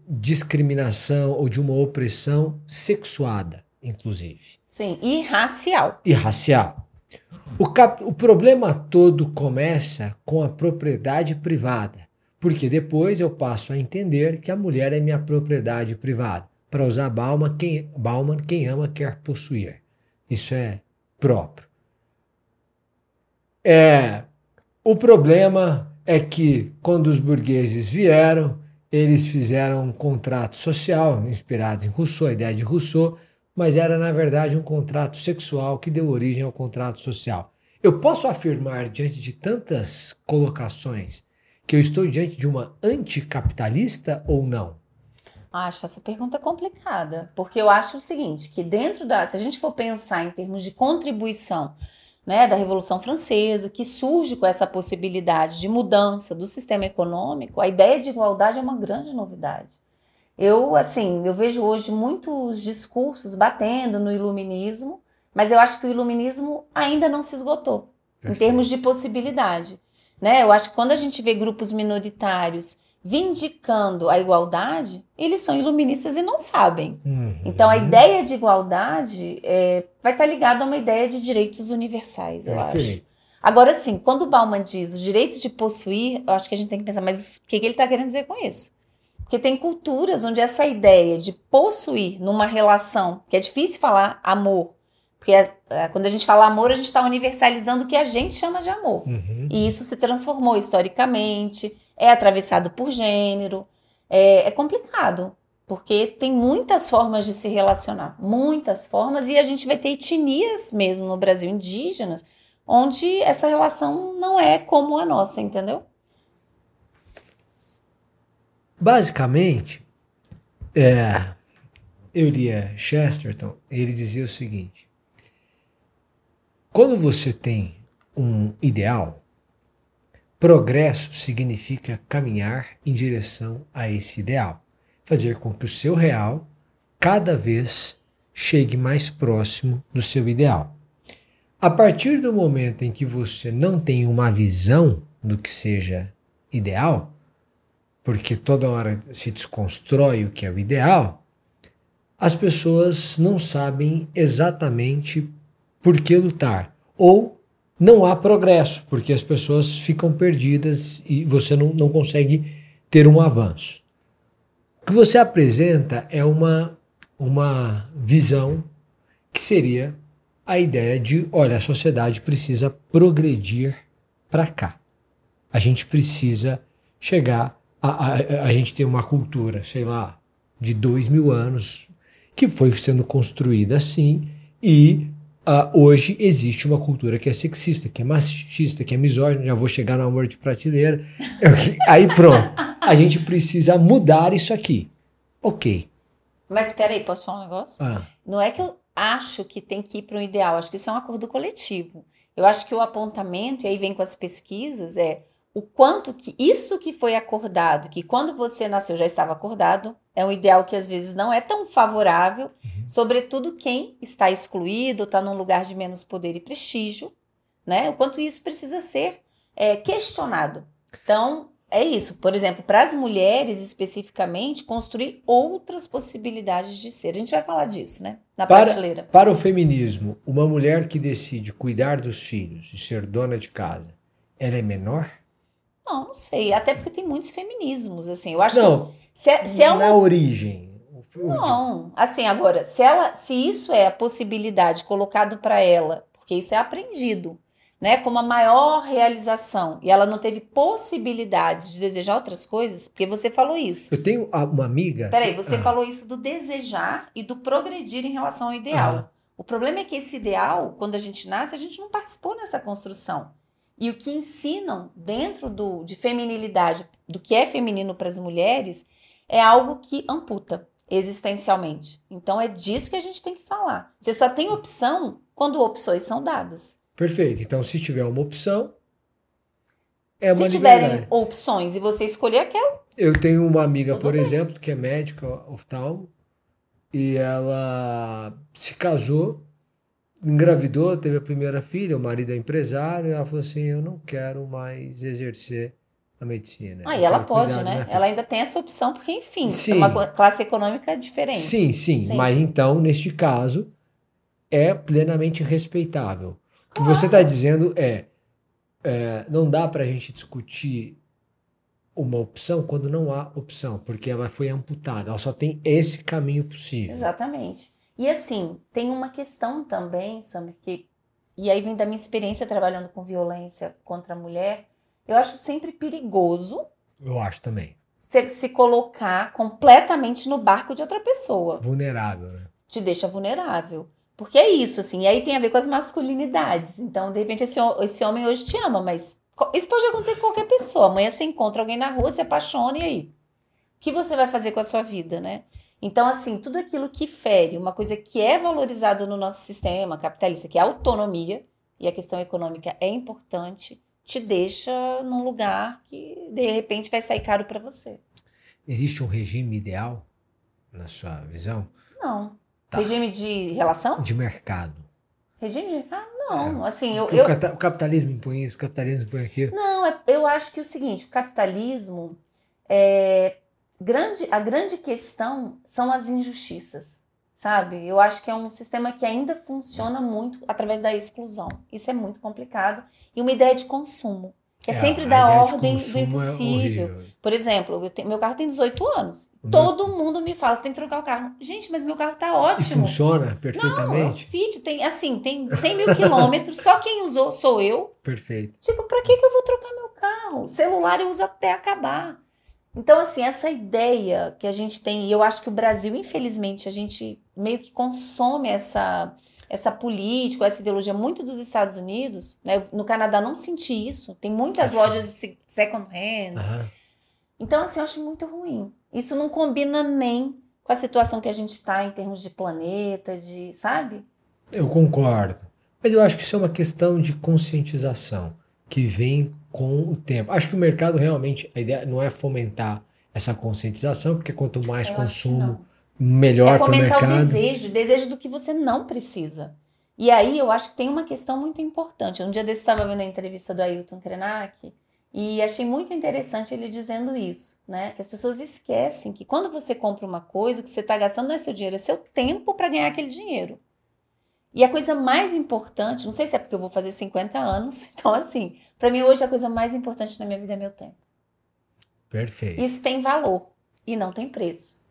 discriminação ou de uma opressão sexuada, inclusive. Sim, e racial. E racial. O problema todo começa com a propriedade privada, porque depois eu passo a entender que a mulher é minha propriedade privada. Para usar Bauman, quem ama quer possuir. Isso é próprio. O problema é que quando os burgueses vieram, eles fizeram um contrato social, inspirado em Rousseau, a ideia de Rousseau, mas era na verdade um contrato sexual que deu origem ao contrato social. Eu posso afirmar, diante de tantas colocações, que eu estou diante de uma anticapitalista ou não? Acho essa pergunta complicada, porque eu acho o seguinte, que se a gente for pensar em termos de contribuição, né, da Revolução Francesa, que surge com essa possibilidade de mudança do sistema econômico, a ideia de igualdade é uma grande novidade. Eu vejo hoje muitos discursos batendo no iluminismo, mas eu acho que o iluminismo ainda não se esgotou, em termos de possibilidade, né? Eu acho que quando a gente vê grupos minoritários vindicando a igualdade, eles são iluministas e não sabem. Então, a ideia de igualdade vai estar ligada a uma ideia de direitos universais, eu acho. Agora, sim, quando o Bauman diz o direito de possuir, eu acho que a gente tem que pensar, mas o que ele está querendo dizer com isso? Porque tem culturas onde essa ideia de possuir numa relação, que é difícil falar amor, porque quando a gente fala amor, a gente está universalizando o que a gente chama de amor. E isso se transformou historicamente, é atravessado por gênero, é complicado, porque tem muitas formas de se relacionar, muitas formas, e a gente vai ter etnias mesmo no Brasil, indígenas, onde essa relação não é como a nossa, entendeu? Basicamente, eu lia Chesterton, ele dizia o seguinte: quando você tem um ideal, progresso significa caminhar em direção a esse ideal, fazer com que o seu real cada vez chegue mais próximo do seu ideal. A partir do momento em que você não tem uma visão do que seja ideal, porque toda hora se desconstrói o que é o ideal, as pessoas não sabem exatamente por que lutar. Ou não há progresso, porque as pessoas ficam perdidas e você não consegue ter um avanço. O que você apresenta é uma visão que seria a ideia de, olha, a sociedade precisa progredir para cá. A gente precisa chegar, a gente tem uma cultura, sei lá, de 2000 anos, que foi sendo construída assim, e hoje existe uma cultura que é sexista, que é machista, que é misógina, já vou chegar no amor de prateleira, aí pronto, a gente precisa mudar isso aqui. Ok. Mas peraí, posso falar um negócio? Não é que eu acho que tem que ir para um ideal, acho que isso é um acordo coletivo. Eu acho que o apontamento, e aí vem com as pesquisas, é o quanto que isso que foi acordado, que quando você nasceu já estava acordado, é um ideal que às vezes não é tão favorável, sobretudo quem está excluído, está num lugar de menos poder e prestígio, né? O quanto isso precisa ser questionado. Então, é isso. Por exemplo, para as mulheres especificamente, construir outras possibilidades de ser. A gente vai falar disso, né? Na prateleira. Para o feminismo, uma mulher que decide cuidar dos filhos e ser dona de casa, ela é menor? Não sei. Até porque tem muitos feminismos, assim. Eu acho não, que se é uma... na origem. Não. Assim, agora, se isso é a possibilidade colocado para ela, porque isso é aprendido, né, como a maior realização, e ela não teve possibilidades de desejar outras coisas, porque você falou isso. Eu tenho uma amiga... Peraí, você falou isso do desejar e do progredir em relação ao ideal. O problema é que esse ideal, quando a gente nasce, a gente não participou nessa construção. E o que ensinam dentro de feminilidade, do que é feminino para as mulheres, é algo que amputa existencialmente. Então é disso que a gente tem que falar. Você só tem opção quando opções são dadas. Perfeito. Então, se tiver uma opção, é uma liberdade. Se tiverem opções e você escolher aquela... Eu tenho uma amiga, por exemplo, que é médica oftalmo, e ela se casou, engravidou, teve a primeira filha, o marido é empresário, e ela falou assim, eu não quero mais exercer a medicina. Ah, Eu e ela quero pode, cuidar da né? minha Ela ainda tem essa opção, porque, enfim, é Sim, uma classe econômica diferente. sim, Sim, mas então, neste caso, é plenamente respeitável. O que você está claro. dizendo não dá para a gente discutir uma opção quando não há opção, porque ela foi amputada, ela só tem esse caminho possível. Exatamente. E assim, tem uma questão também, Samir, e aí vem da minha experiência trabalhando com violência contra a mulher, eu acho sempre perigoso Eu acho também. você se colocar completamente no barco de outra pessoa. Vulnerável, né? Te deixa vulnerável. Porque é isso, assim, e aí tem a ver com as masculinidades. Então, de repente, esse homem hoje te ama, mas isso pode acontecer com qualquer pessoa. Amanhã você encontra alguém na rua, se apaixona, e aí? O que você vai fazer com a sua vida, né? Então, assim, tudo aquilo que fere, uma coisa que é valorizado no nosso sistema capitalista, que é a autonomia, e a questão econômica é importante, te deixa num lugar que, de repente, vai sair caro para você. Existe um regime ideal, na sua visão? Não. Tá. Regime de relação? De mercado. Regime de... Ah, não. Assim, O capitalismo impõe isso, o capitalismo impõe aquilo. Não, eu acho que é o seguinte, o capitalismo, a grande questão são as injustiças, sabe? Eu acho que é um sistema que ainda funciona muito através da exclusão. Isso é muito complicado. E uma ideia de consumo, que é sempre A da ideia de ordem do consumo é impossível. horrível. Por exemplo, meu carro tem 18 anos. O meu- Todo mundo me fala, você tem que trocar o carro. Gente, mas meu carro tá E ótimo. funciona Não, é um perfeitamente? Fit, tem 100 mil quilômetros, só quem usou sou eu. Perfeito. Tipo, pra que eu vou trocar meu carro? Celular eu uso até acabar. Então, assim, essa ideia que a gente tem, e eu acho que o Brasil, infelizmente, a gente meio que consome essa política, essa ideologia muito dos Estados Unidos, né? No Canadá não senti isso. Tem muitas lojas de second hand. Aham. Então, assim, eu acho muito ruim. Isso não combina nem com a situação que a gente está em termos de planeta, sabe? Eu concordo. Mas eu acho que isso é uma questão de conscientização que vem com o tempo. Acho que o mercado realmente, a ideia não é fomentar essa conscientização, porque quanto mais Eu acho que consumo, não. É melhor para o fomentar o mercado. desejo do que você não precisa. E aí eu acho que tem uma questão muito importante. Um dia desse eu estava vendo a entrevista do Ailton Krenak e achei muito interessante ele dizendo isso, né? Que as pessoas esquecem que quando você compra uma coisa, o que você está gastando não é seu dinheiro, é seu tempo para ganhar aquele dinheiro. E a coisa mais importante, não sei se é porque eu vou fazer 50 anos, então assim, para mim hoje a coisa mais importante na minha vida é meu tempo. Perfeito. Isso tem valor e não tem preço.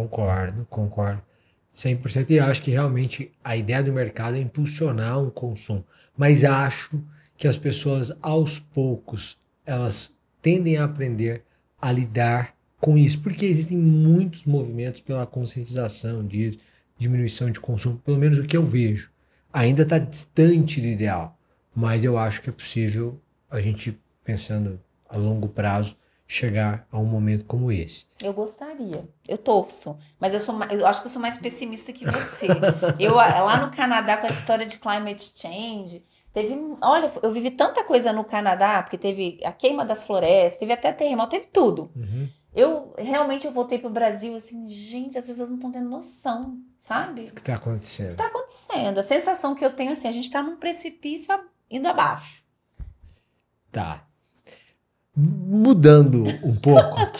Concordo. 100%. E acho que realmente a ideia do mercado é impulsionar um consumo. Mas acho que as pessoas, aos poucos, elas tendem a aprender a lidar com isso. Porque existem muitos movimentos pela conscientização disso, diminuição de consumo, pelo menos o que eu vejo. Ainda está distante do ideal. Mas eu acho que é possível a gente, pensando a longo prazo, chegar a um momento como esse. Eu gostaria, eu torço, mas eu acho que eu sou mais pessimista que você. Eu lá no Canadá com essa história de climate change, olha, eu vivi tanta coisa no Canadá, porque teve a queima das florestas, teve até terremoto, teve tudo. Uhum. Eu voltei pro Brasil assim, gente, as pessoas não estão tendo noção, sabe? O que está acontecendo? O que tá acontecendo? A sensação que eu tenho assim, a gente tá num precipício indo abaixo. Tá. Mudando um pouco aqui,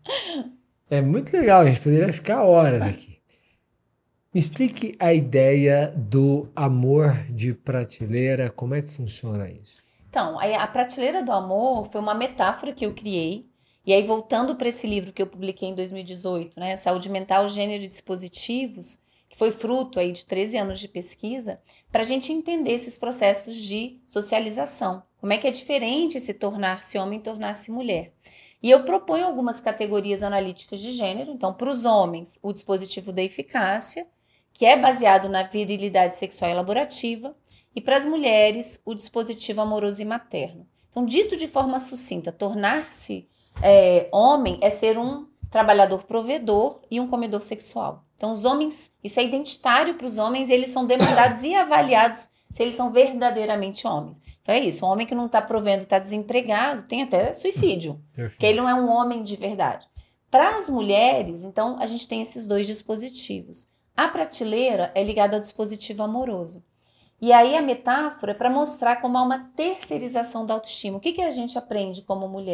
é muito legal, a gente poderia ficar horas aqui. Me explique a ideia do amor de prateleira, como é que funciona isso? Então, a prateleira do amor foi uma metáfora que eu criei. E aí, voltando para esse livro que eu publiquei em 2018, né? Saúde Mental, Gênero e Dispositivos, que foi fruto aí de 13 anos de pesquisa, para a gente entender esses processos de socialização. Como é que é diferente se tornar-se homem e tornar-se mulher. E eu proponho algumas categorias analíticas de gênero. Então, para os homens, o dispositivo da eficácia, que é baseado na virilidade sexual elaborativa, e para as mulheres, o dispositivo amoroso e materno. Então, dito de forma sucinta, tornar-se homem é ser um trabalhador provedor e um comedor sexual. Então, os homens, isso é identitário para os homens, eles são demandados e avaliados se eles são verdadeiramente homens. Então é isso, um homem que não está provendo, está desempregado, tem até suicídio, porque ele não é um homem de verdade. Para as mulheres, então, a gente tem esses dois dispositivos. A prateleira é ligada ao dispositivo amoroso. E aí a metáfora é para mostrar como há uma terceirização da autoestima. O que a gente aprende como mulher?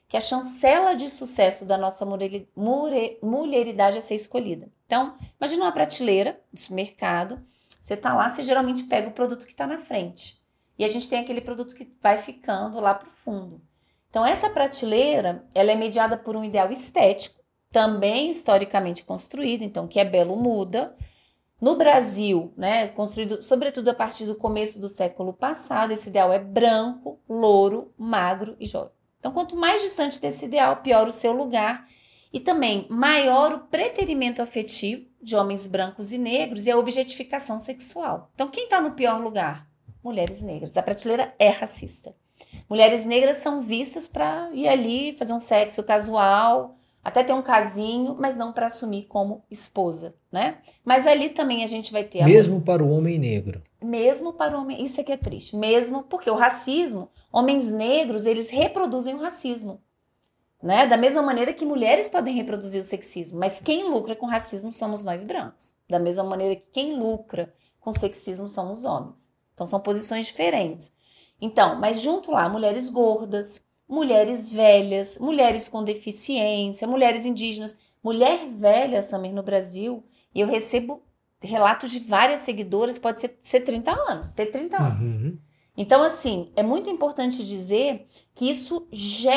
que é a chancela de sucesso da nossa mulheridade a ser escolhida. Então, imagina uma prateleira de supermercado, você tá lá, você geralmente pega o produto que está na frente. E a gente tem aquele produto que vai ficando lá para o fundo. Então, essa prateleira, ela é mediada por um ideal estético, também historicamente construído, então, que é belo muda. No Brasil, né, construído sobretudo a partir do começo do século passado, esse ideal é branco, louro, magro e jovem. Então, quanto mais distante desse ideal, pior o seu lugar. E também maior o preterimento afetivo de homens brancos e negros e a objetificação sexual. Então, quem está no pior lugar? Mulheres negras. A prateleira é racista. Mulheres negras são vistas para ir ali fazer um sexo casual, até ter um casinho, mas não para assumir como esposa, né? Mas ali também a gente vai ter... Mesmo para o homem negro. Mesmo para o homem... Isso é que é triste. Mesmo porque o racismo, homens negros, eles reproduzem o racismo, né? Da mesma maneira que mulheres podem reproduzir o sexismo, mas quem lucra com racismo somos nós brancos. Da mesma maneira que quem lucra com sexismo são os homens. Então são posições diferentes. Então, mas junto lá, mulheres gordas, mulheres velhas, mulheres com deficiência, mulheres indígenas. Mulher velha, Samir, no Brasil, e eu recebo relatos de várias seguidoras, pode ser 30 anos, ter 30 anos. Uhum. Então, assim, é muito importante dizer que isso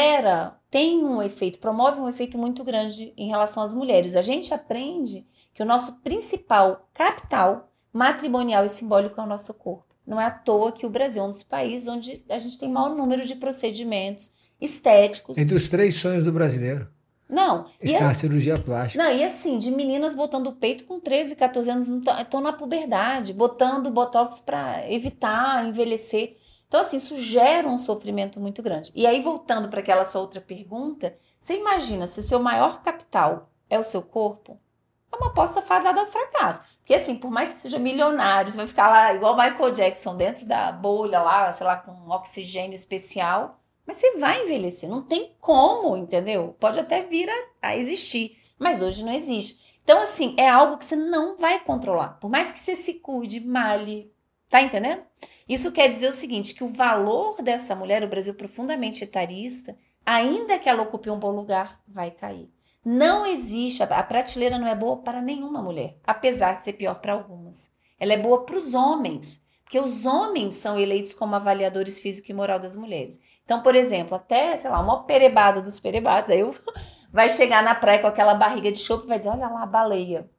tem um efeito, promove um efeito muito grande em relação às mulheres. A gente aprende que o nosso principal capital matrimonial e simbólico é o nosso corpo. Não é à toa que o Brasil é um dos países onde a gente tem maior número de procedimentos estéticos. Entre os 3 sonhos do brasileiro Não. está a cirurgia plástica. Não, e assim, de meninas botando o peito com 13, 14 anos, estão na puberdade, botando botox para evitar envelhecer. Então, assim, isso gera um sofrimento muito grande. E aí, voltando para aquela sua outra pergunta, você imagina se o seu maior capital é o seu corpo? É uma aposta fadada ao fracasso. Porque assim, por mais que seja milionário, você vai ficar lá igual Michael Jackson, dentro da bolha lá, sei lá, com um oxigênio especial, mas você vai envelhecer, não tem como, entendeu? Pode até vir a existir, mas hoje não existe. Então assim, é algo que você não vai controlar, por mais que você se cuide, malhe, tá entendendo? Isso quer dizer o seguinte, que o valor dessa mulher, o Brasil profundamente etarista, ainda que ela ocupe um bom lugar, vai cair. Não existe, a prateleira não é boa para nenhuma mulher, apesar de ser pior para algumas. Ela é boa para os homens, porque os homens são eleitos como avaliadores físico e moral das mulheres. Então, por exemplo, até, sei lá, uma perebada dos perebados, aí vai chegar na praia com aquela barriga de chope e vai dizer, olha lá a baleia.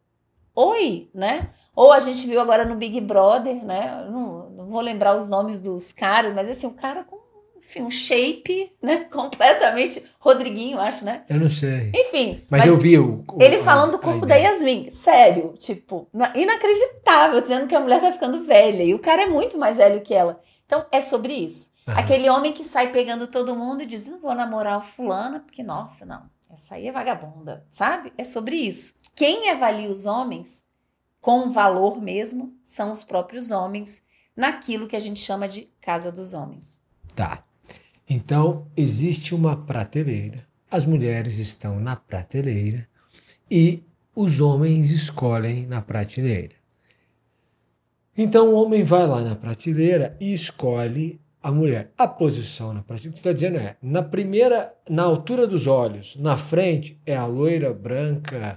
Oi, né? Ou a gente viu agora no Big Brother, né? Não vou lembrar os nomes dos caras, mas assim, o cara com enfim, um shape, né? Completamente. Rodriguinho, acho, né? Eu não sei. Enfim. Mas eu vi ele falando do corpo da Yasmin. Sério, tipo, inacreditável, dizendo que a mulher tá ficando velha. E o cara é muito mais velho que ela. Então, é sobre isso. Uhum. Aquele homem que sai pegando todo mundo e diz, não vou namorar o fulana, porque, nossa, não. Essa aí é vagabunda, sabe? É sobre isso. Quem avalia os homens com valor mesmo são os próprios homens naquilo que a gente chama de casa dos homens. Tá. Então, existe uma prateleira, as mulheres estão na prateleira e os homens escolhem na prateleira. Então, o homem vai lá na prateleira e escolhe a mulher. A posição na prateleira, o que você está dizendo é, na altura dos olhos, na frente é a loira, branca,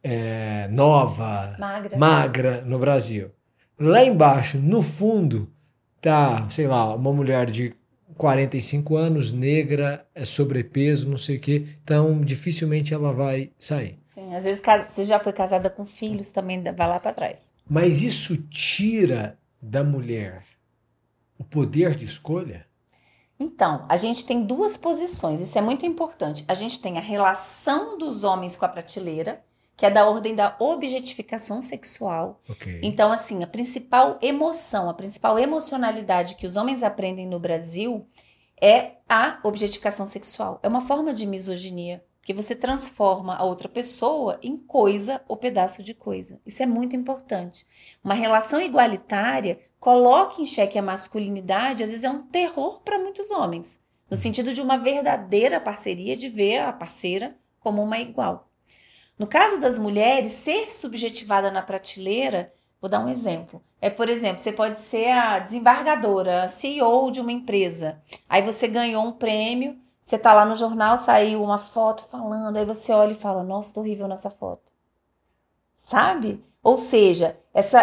nova, magra no Brasil. Lá embaixo, no fundo, tá, sei lá, uma mulher de 45 anos, negra, sobrepeso, não sei o quê. Então, dificilmente ela vai sair. Sim, às vezes você já foi casada com filhos, também vai lá para trás. Mas isso tira da mulher o poder de escolha? Então, a gente tem duas posições, isso é muito importante. A gente tem a relação dos homens com a prateleira, que é da ordem da objetificação sexual. Okay. Então, assim, a principal emoção, a principal emocionalidade que os homens aprendem no Brasil é a objetificação sexual. É uma forma de misoginia, que você transforma a outra pessoa em coisa ou pedaço de coisa. Isso é muito importante. Uma relação igualitária coloca em xeque a masculinidade, às vezes é um terror para muitos homens, no sentido de uma verdadeira parceria, de ver a parceira como uma igual. No caso das mulheres, ser subjetivada na prateleira, vou dar um exemplo. Por exemplo, você pode ser a desembargadora, a CEO de uma empresa. Aí você ganhou um prêmio, Você tá lá no jornal, saiu uma foto falando, aí você olha e fala, nossa, tô horrível nessa foto. Sabe? Ou seja,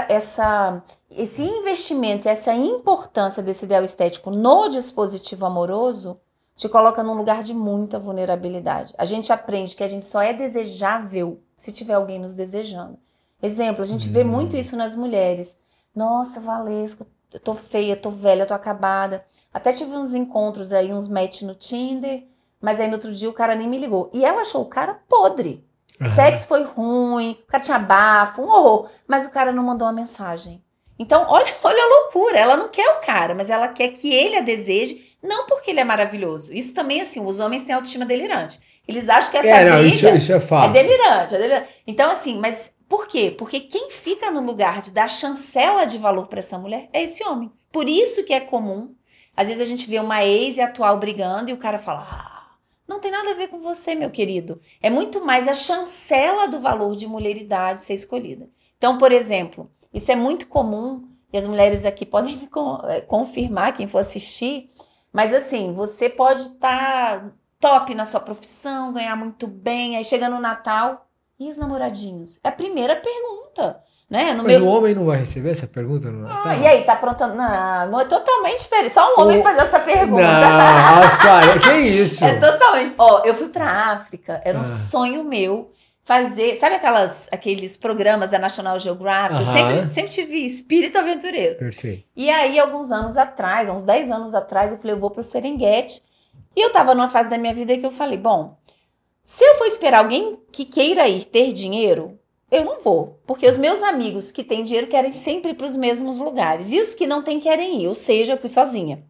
esse investimento, essa importância desse ideal estético no dispositivo amoroso te coloca num lugar de muita vulnerabilidade. A gente aprende que a gente só é desejável se tiver alguém nos desejando. Exemplo, a gente vê muito isso nas mulheres. Nossa, Valesca, eu tô feia, tô velha, tô acabada. Até tive uns encontros aí, uns match no Tinder, mas aí no outro dia o cara nem me ligou. E ela achou o cara podre. O sexo foi ruim, o cara tinha bafo, um horror. Mas o cara não mandou uma mensagem. Então, olha a loucura. Ela não quer o cara, mas ela quer que ele a deseje, não porque ele é maravilhoso. Isso também, assim, os homens têm autoestima delirante. Eles acham que essa briga isso é fato. é delirante. Então, assim, mas por quê? Porque quem fica no lugar de dar chancela de valor para essa mulher é esse homem. Por isso que é comum. Às vezes a gente vê uma ex e atual brigando e o cara fala... Não tem nada a ver com você, meu querido. É muito mais a chancela do valor de mulheridade ser escolhida. Então, por exemplo, isso é muito comum, e as mulheres aqui podem me confirmar, quem for assistir, mas assim, você pode estar top na sua profissão, ganhar muito bem, aí chega no Natal, e os namoradinhos? É a primeira pergunta. Né? Mas o homem não vai receber essa pergunta no Natal? E aí, tá aprontando? Não, é totalmente diferente. Só um homem fazer essa pergunta. Não, cara, que isso? É totalmente. Eu fui pra África, era um sonho meu fazer. Sabe aqueles programas da National Geographic? Eu sempre tive espírito aventureiro. Perfeito. E aí, alguns anos atrás, uns 10 anos atrás, eu falei, eu vou pro Serengeti. E eu tava numa fase da minha vida que eu falei, bom, se eu for esperar alguém que queira ir ter dinheiro, eu não vou, porque os meus amigos que têm dinheiro querem sempre ir para os mesmos lugares, e os que não têm querem ir, ou seja, eu fui sozinha.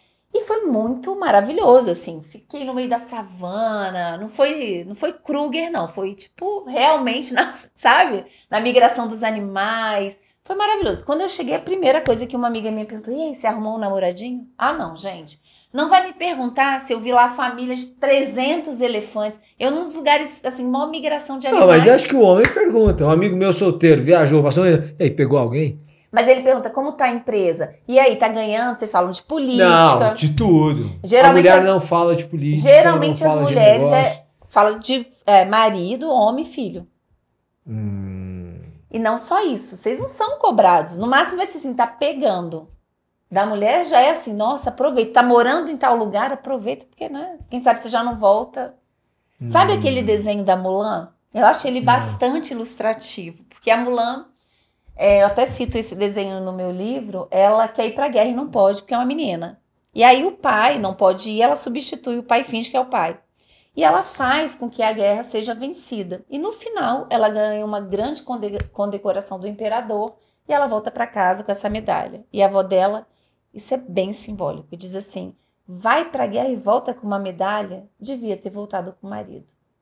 E foi muito maravilhoso, assim, fiquei no meio da savana, não foi Kruger, não, foi tipo, realmente, sabe, na migração dos animais, foi maravilhoso. Quando eu cheguei, a primeira coisa que uma amiga minha perguntou, e aí, você arrumou um namoradinho? Ah, não, gente. Não vai me perguntar se eu vi lá a família de 300 elefantes. Eu num dos lugares, assim, maior migração de animais. Não, mas eu acho que o homem pergunta. Um amigo meu solteiro viajou, passou... E aí, pegou alguém? Mas ele pergunta, como tá a empresa? E aí, tá ganhando? Vocês falam de política. Não, de tudo. Geralmente, a mulher não fala de política, geralmente não fala as mulheres de negócio. falam de marido, homem e filho. E não só isso. Vocês não são cobrados. No máximo vai ser assim, tá pegando. Da mulher já é assim, nossa, aproveita. Tá morando em tal lugar, aproveita, porque, né? Quem sabe você já não volta. Sabe aquele desenho da Mulan? Eu acho ele bastante ilustrativo. Porque a Mulan, eu até cito esse desenho no meu livro, ela quer ir pra guerra e não pode, porque é uma menina. E aí o pai não pode ir, ela substitui o pai e finge que é o pai. E ela faz com que a guerra seja vencida. E no final, ela ganha uma grande condecoração do imperador e ela volta para casa com essa medalha. E a avó dela... Isso é bem simbólico. Diz assim, vai para a guerra e volta com uma medalha? Devia ter voltado com o marido.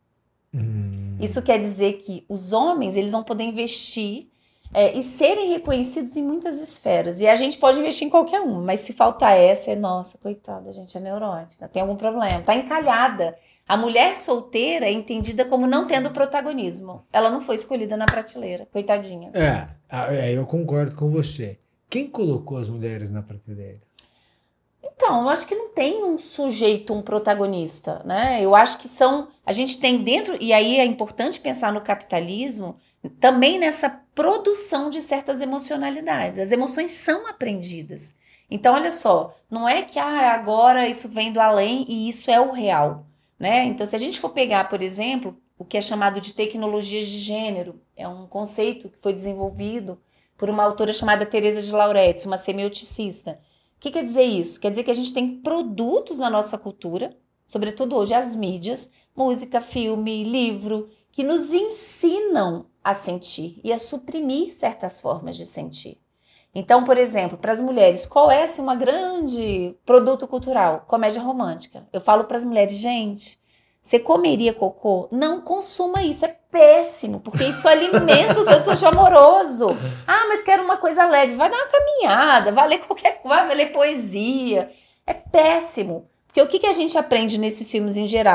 Isso quer dizer que os homens eles vão poder investir e serem reconhecidos em muitas esferas. E a gente pode investir em qualquer um, mas se faltar essa, nossa, coitada, a gente é neurótica, tem algum problema, tá encalhada. A mulher solteira é entendida como não tendo protagonismo. Ela não foi escolhida na prateleira, coitadinha. Eu concordo com você. Quem colocou as mulheres na prateleira? Então, eu acho que não tem um sujeito, um protagonista, né? Eu acho que a gente tem dentro, e aí é importante pensar no capitalismo, também nessa produção de certas emocionalidades. As emoções são aprendidas. Então, olha só, não é que agora isso vem do além e isso é o real, né? Então, se a gente for pegar, por exemplo, o que é chamado de tecnologias de gênero, é um conceito que foi desenvolvido por uma autora chamada Teresa de Lauretis, uma semioticista. O que quer dizer isso? Quer dizer que a gente tem produtos na nossa cultura, sobretudo hoje as mídias, música, filme, livro, que nos ensinam a sentir e a suprimir certas formas de sentir. Então, por exemplo, para as mulheres, qual é assim, uma grande produto cultural? Comédia romântica. Eu falo para as mulheres, gente, você comeria cocô? Não consuma isso, é péssimo, porque isso alimenta o seu sujo amoroso. Mas quero uma coisa leve, vai dar uma caminhada, vai ler qualquer coisa, vai ler poesia. É péssimo, porque o que a gente aprende nesses filmes em geral?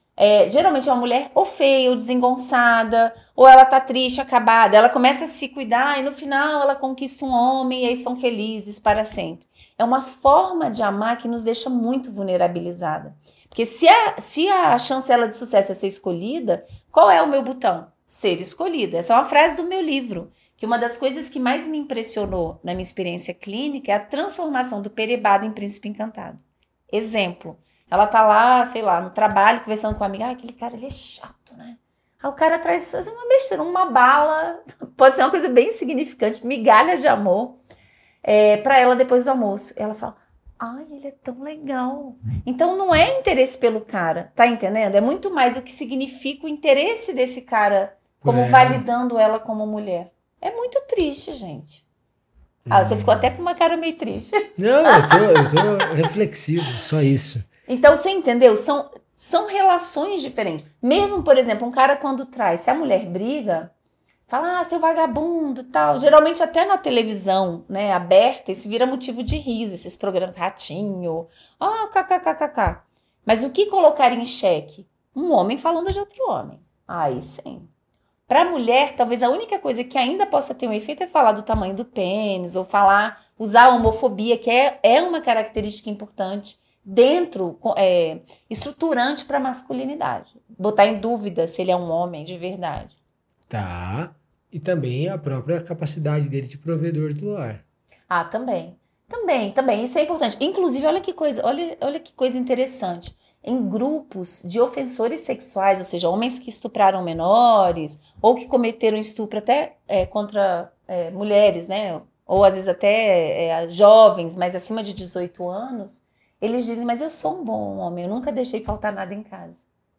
Geralmente é uma mulher ou feia, ou desengonçada, ou ela tá triste, acabada. Ela começa a se cuidar e no final ela conquista um homem e aí são felizes para sempre. É uma forma de amar que nos deixa muito vulnerabilizada. Porque se a chancela de sucesso é ser escolhida, qual é o meu botão? Ser escolhida. Essa é uma frase do meu livro, que uma das coisas que mais me impressionou na minha experiência clínica é a transformação do perebado em príncipe encantado. Exemplo, ela tá lá, sei lá, no trabalho, conversando com a amiga, aquele cara, ele é chato, né? Aí o cara traz assim, uma besteira, uma bala, pode ser uma coisa bem insignificante, migalha de amor, para ela depois do almoço. Ela fala, ai, ele é tão legal. Então não é interesse pelo cara, tá entendendo? É muito mais o que significa o interesse desse cara como validando ela como mulher. É muito triste, gente. Você ficou até com uma cara meio triste. Não, eu tô reflexivo, só isso. Então, você entendeu? São relações diferentes. Mesmo, por exemplo, um cara quando traz, se a mulher briga, fala, seu vagabundo e tal. Geralmente até na televisão, né, aberta, isso vira motivo de riso, esses programas Ratinho, kkkk. Mas o que colocar em xeque? Um homem falando de outro homem. Aí sim. Para a mulher, talvez a única coisa que ainda possa ter um efeito é falar do tamanho do pênis, ou usar a homofobia, que é uma característica importante dentro, estruturante para a masculinidade. Botar em dúvida se ele é um homem de verdade. Tá. E também a própria capacidade dele de provedor do lar. Também. Isso é importante. Inclusive, olha que coisa interessante. Em grupos de ofensores sexuais, ou seja, homens que estupraram menores ou que cometeram estupro até contra mulheres, né? Ou às vezes até jovens, mas acima de 18 anos, eles dizem, mas eu sou um bom homem, eu nunca deixei faltar nada em casa.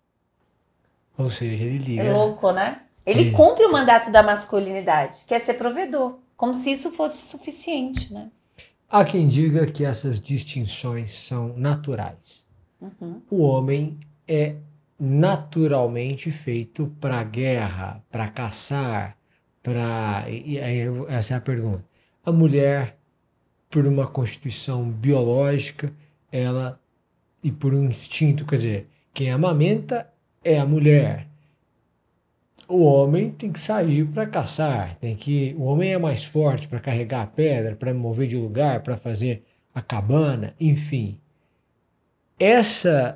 Ou seja, ele liga. É louco, né? Ele cumpre o mandato da masculinidade, que é ser provedor, como se isso fosse suficiente, né? Há quem diga que essas distinções são naturais. Uhum. O homem é naturalmente feito para a guerra, para caçar, essa é a pergunta. A mulher, por uma constituição biológica, e por um instinto, quer dizer, quem amamenta é a mulher. O homem tem que sair para caçar, o homem é mais forte para carregar a pedra, para mover de lugar, para fazer a cabana, enfim. Essa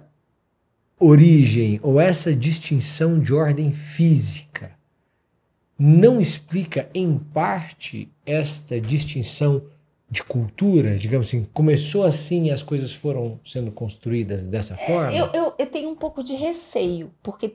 origem ou essa distinção de ordem física não explica, em parte, esta distinção de cultura? Digamos assim, começou assim e as coisas foram sendo construídas dessa forma? Eu tenho um pouco de receio, porque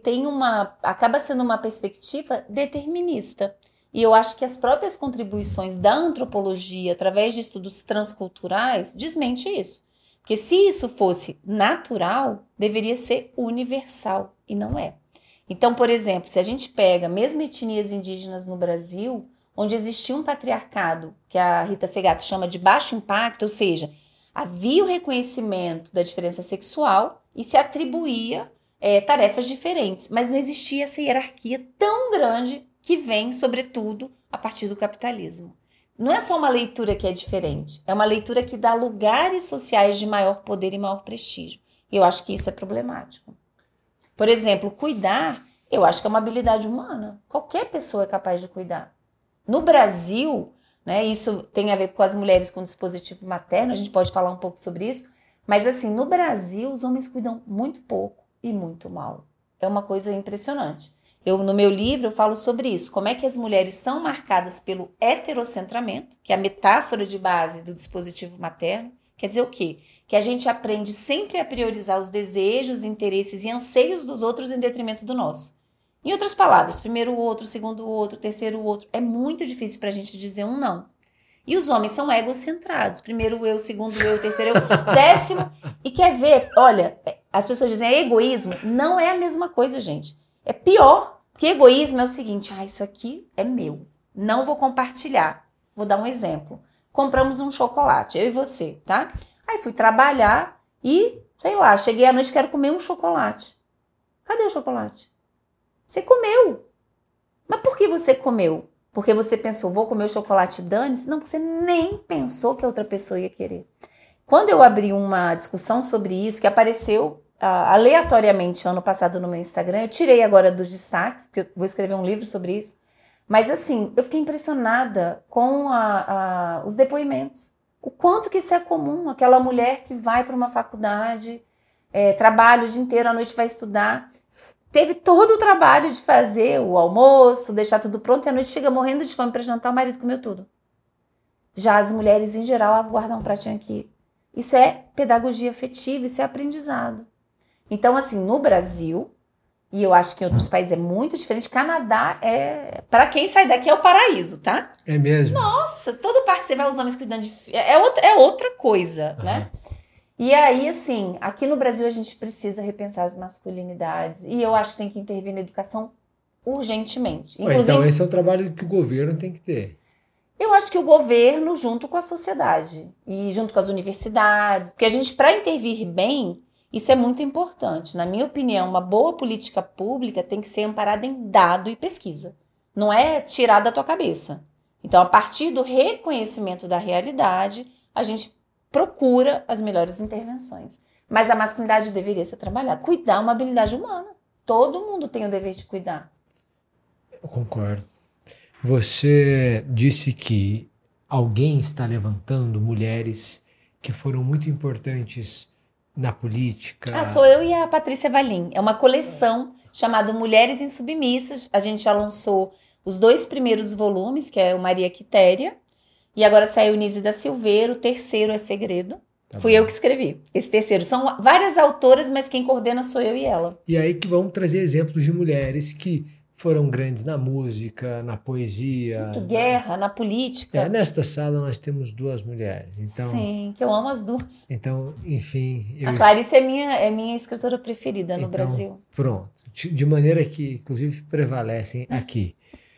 acaba sendo uma perspectiva determinista. E eu acho que as próprias contribuições da antropologia, através de estudos transculturais, desmente isso. Porque se isso fosse natural, deveria ser universal, e não é. Então, por exemplo, se a gente pega mesmo etnias indígenas no Brasil, onde existia um patriarcado, que a Rita Segato chama de baixo impacto, ou seja, havia o reconhecimento da diferença sexual e se atribuía tarefas diferentes, mas não existia essa hierarquia tão grande que vem, sobretudo, a partir do capitalismo. Não é só uma leitura que é diferente, é uma leitura que dá lugares sociais de maior poder e maior prestígio. E eu acho que isso é problemático. Por exemplo, cuidar, eu acho que é uma habilidade humana. Qualquer pessoa é capaz de cuidar. No Brasil, né, isso tem a ver com as mulheres com dispositivo materno, a gente pode falar um pouco sobre isso, mas assim, no Brasil, os homens cuidam muito pouco e muito mal. É uma coisa impressionante. No meu livro, eu falo sobre isso, como é que as mulheres são marcadas pelo heterocentramento, que é a metáfora de base do dispositivo materno. Quer dizer o quê? Que a gente aprende sempre a priorizar os desejos, interesses e anseios dos outros em detrimento do nosso. Em outras palavras, primeiro o outro, segundo o outro, terceiro o outro. É muito difícil para a gente dizer um não. E os homens são egocentrados. Primeiro eu, segundo eu, terceiro eu, décimo. E quer ver, olha, as pessoas dizem egoísmo. Não é a mesma coisa, gente. É pior, porque egoísmo é o seguinte, isso aqui é meu, não vou compartilhar. Vou dar um exemplo. Compramos um chocolate, eu e você, tá? Aí fui trabalhar e, sei lá, cheguei à noite e quero comer um chocolate. Cadê o chocolate? Você comeu. Mas por que você comeu? Porque você pensou, vou comer o chocolate, dane-se? Não, você nem pensou que a outra pessoa ia querer. Quando eu abri uma discussão sobre isso, que apareceu aleatoriamente ano passado no meu Instagram. Eu tirei agora dos destaques, porque eu vou escrever um livro sobre isso. Mas assim, eu fiquei impressionada com os depoimentos. O quanto que isso é comum. Aquela mulher que vai para uma faculdade, trabalha o dia inteiro, à noite vai estudar. Teve todo o trabalho de fazer o almoço, deixar tudo pronto, e à noite chega morrendo de fome para jantar, o marido comeu tudo. Já as mulheres, em geral, guardam um pratinho aqui. Isso é pedagogia afetiva, isso é aprendizado. Então, assim, no Brasil, e eu acho que em outros países é muito diferente, Canadá para quem sai daqui é o paraíso, tá? É mesmo? Nossa, todo parque você vai os homens cuidando de filho, é outra coisa, né? E aí, assim, aqui no Brasil a gente precisa repensar as masculinidades, e eu acho que tem que intervir na educação urgentemente. Inclusive, então esse é o trabalho que o governo tem que ter. eu acho que o governo, junto com a sociedade e junto com as universidades, porque a gente, para intervir bem, isso é muito importante. Na minha opinião, uma boa política pública tem que ser amparada em dado e pesquisa. Não é tirar da tua cabeça. Então, a partir do reconhecimento da realidade, a gente procura as melhores intervenções. Mas a masculinidade deveria ser trabalhada. Cuidar é uma habilidade humana. Todo mundo tem o dever de cuidar. Eu concordo. Você disse que alguém está levantando mulheres que foram muito importantes na política. Sou eu e a Patrícia Valim. É uma coleção chamada Mulheres Insubmissas. A gente já lançou os 2 primeiros volumes, que é o Maria Quitéria, e agora saiu Nise da Silveira, o terceiro é Segredo. Fui eu que escrevi. Esse terceiro. São várias autoras, mas quem coordena sou eu e ela. E aí que vamos trazer exemplos de mulheres que foram grandes na música, na poesia. Muito guerra, na política. Nesta sala nós temos 2 mulheres. Então, sim, que eu amo as 2. Então, enfim... A Clarice é minha escritora preferida no Brasil. Pronto. De maneira que, inclusive, prevalecem aqui.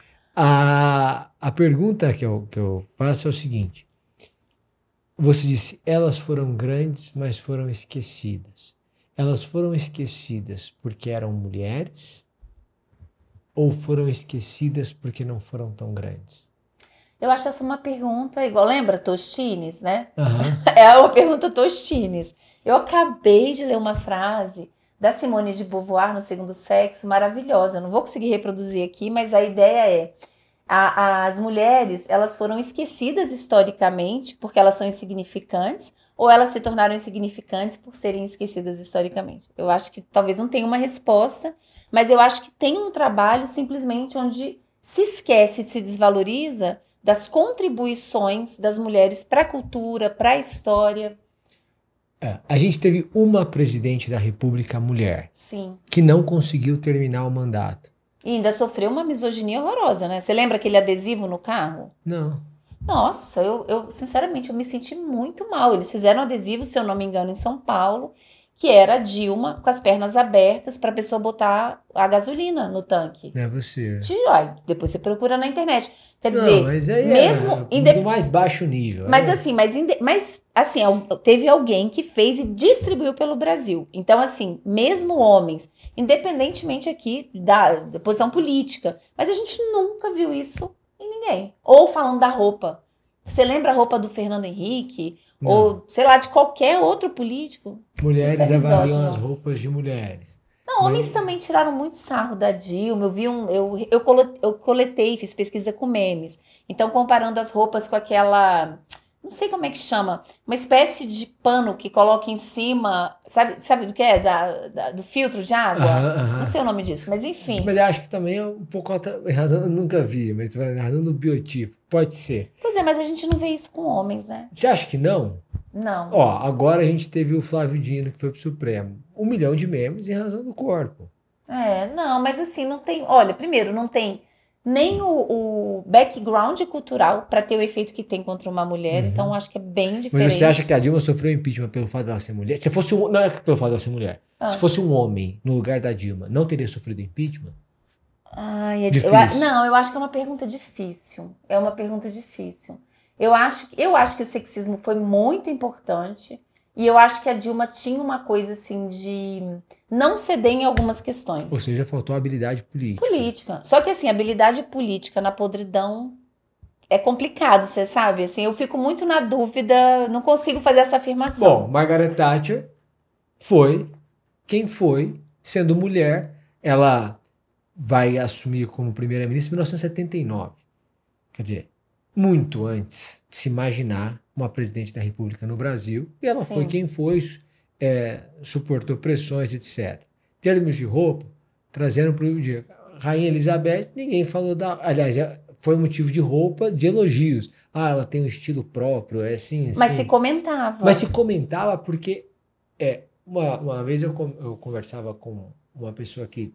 A pergunta que eu faço é o seguinte. Você disse, elas foram grandes, mas foram esquecidas. Elas foram esquecidas porque eram mulheres ou foram esquecidas porque não foram tão grandes? Eu acho essa uma pergunta igual, lembra Tostines, né? Uhum. É uma pergunta Tostines. Eu acabei de ler uma frase da Simone de Beauvoir no Segundo Sexo, maravilhosa. Eu não vou conseguir reproduzir aqui, mas a ideia é as mulheres, elas foram esquecidas historicamente porque elas são insignificantes, ou elas se tornaram insignificantes por serem esquecidas historicamente. Eu acho que talvez não tenha uma resposta, mas eu acho que tem um trabalho simplesmente onde se esquece, se desvaloriza das contribuições das mulheres para a cultura, para a história. A gente teve uma presidente da República mulher. Sim. Que não conseguiu terminar o mandato. E ainda sofreu uma misoginia horrorosa, né? Você lembra aquele adesivo no carro? Não. Nossa, eu sinceramente, eu me senti muito mal. Eles fizeram um adesivo, se eu não me engano, em São Paulo, que era a Dilma com as pernas abertas para a pessoa botar a gasolina no tanque. Não é possível. Depois você procura na internet. Quer dizer, mas aí mesmo do mais baixo nível. Mas assim, teve alguém que fez e distribuiu pelo Brasil. Então, assim, mesmo homens, independentemente aqui da posição política, mas a gente nunca viu isso em ninguém. Ou falando da roupa. Você lembra a roupa do Fernando Henrique? Não. Ou, sei lá, de qualquer outro político? Mulheres avaliam as roupas de mulheres. Não, homens também tiraram muito sarro da Dilma. Eu coletei, fiz pesquisa com memes. Então, comparando as roupas com aquela, não sei como é que chama, uma espécie de pano que coloca em cima, sabe do que é? Do filtro de água? Não sei o nome disso, mas enfim. Mas eu acho que também é um pouco em razão, eu nunca vi, mas em razão do biotipo. Pode ser. Pois é, mas a gente não vê isso com homens, né? Você acha que não? Não. Agora a gente teve o Flávio Dino, que foi pro Supremo. 1 milhão de memes em razão do corpo. Não, mas assim, não tem... Olha, primeiro, não tem nem o background cultural para ter o efeito que tem contra uma mulher, então acho que é bem diferente. Mas você acha que a Dilma sofreu impeachment pelo fato dela ser mulher? Se fosse não é pelo fato dela ser mulher. Se fosse um homem no lugar da Dilma, não teria sofrido impeachment? Não, eu acho que é uma pergunta difícil. É uma pergunta difícil. Eu acho que o sexismo foi muito importante e eu acho que a Dilma tinha uma coisa assim de não ceder em algumas questões. Ou seja, faltou habilidade política. Só que assim, habilidade política na podridão é complicado, você sabe? Assim, eu fico muito na dúvida, não consigo fazer essa afirmação. Bom, Margaret Thatcher foi quem foi, sendo mulher, ela vai assumir como primeira-ministra em 1979. Quer dizer, muito antes de se imaginar uma presidente da República no Brasil, e ela foi Sim. quem foi, suportou pressões, etc. Termos de roupa, trazendo para o dia. Rainha Elizabeth, ninguém falou da... Aliás, foi motivo de roupa, de elogios. Ah, ela tem um estilo próprio, é assim, Mas assim. se comentava. Mas se comentava porque... uma vez eu conversava com uma pessoa que...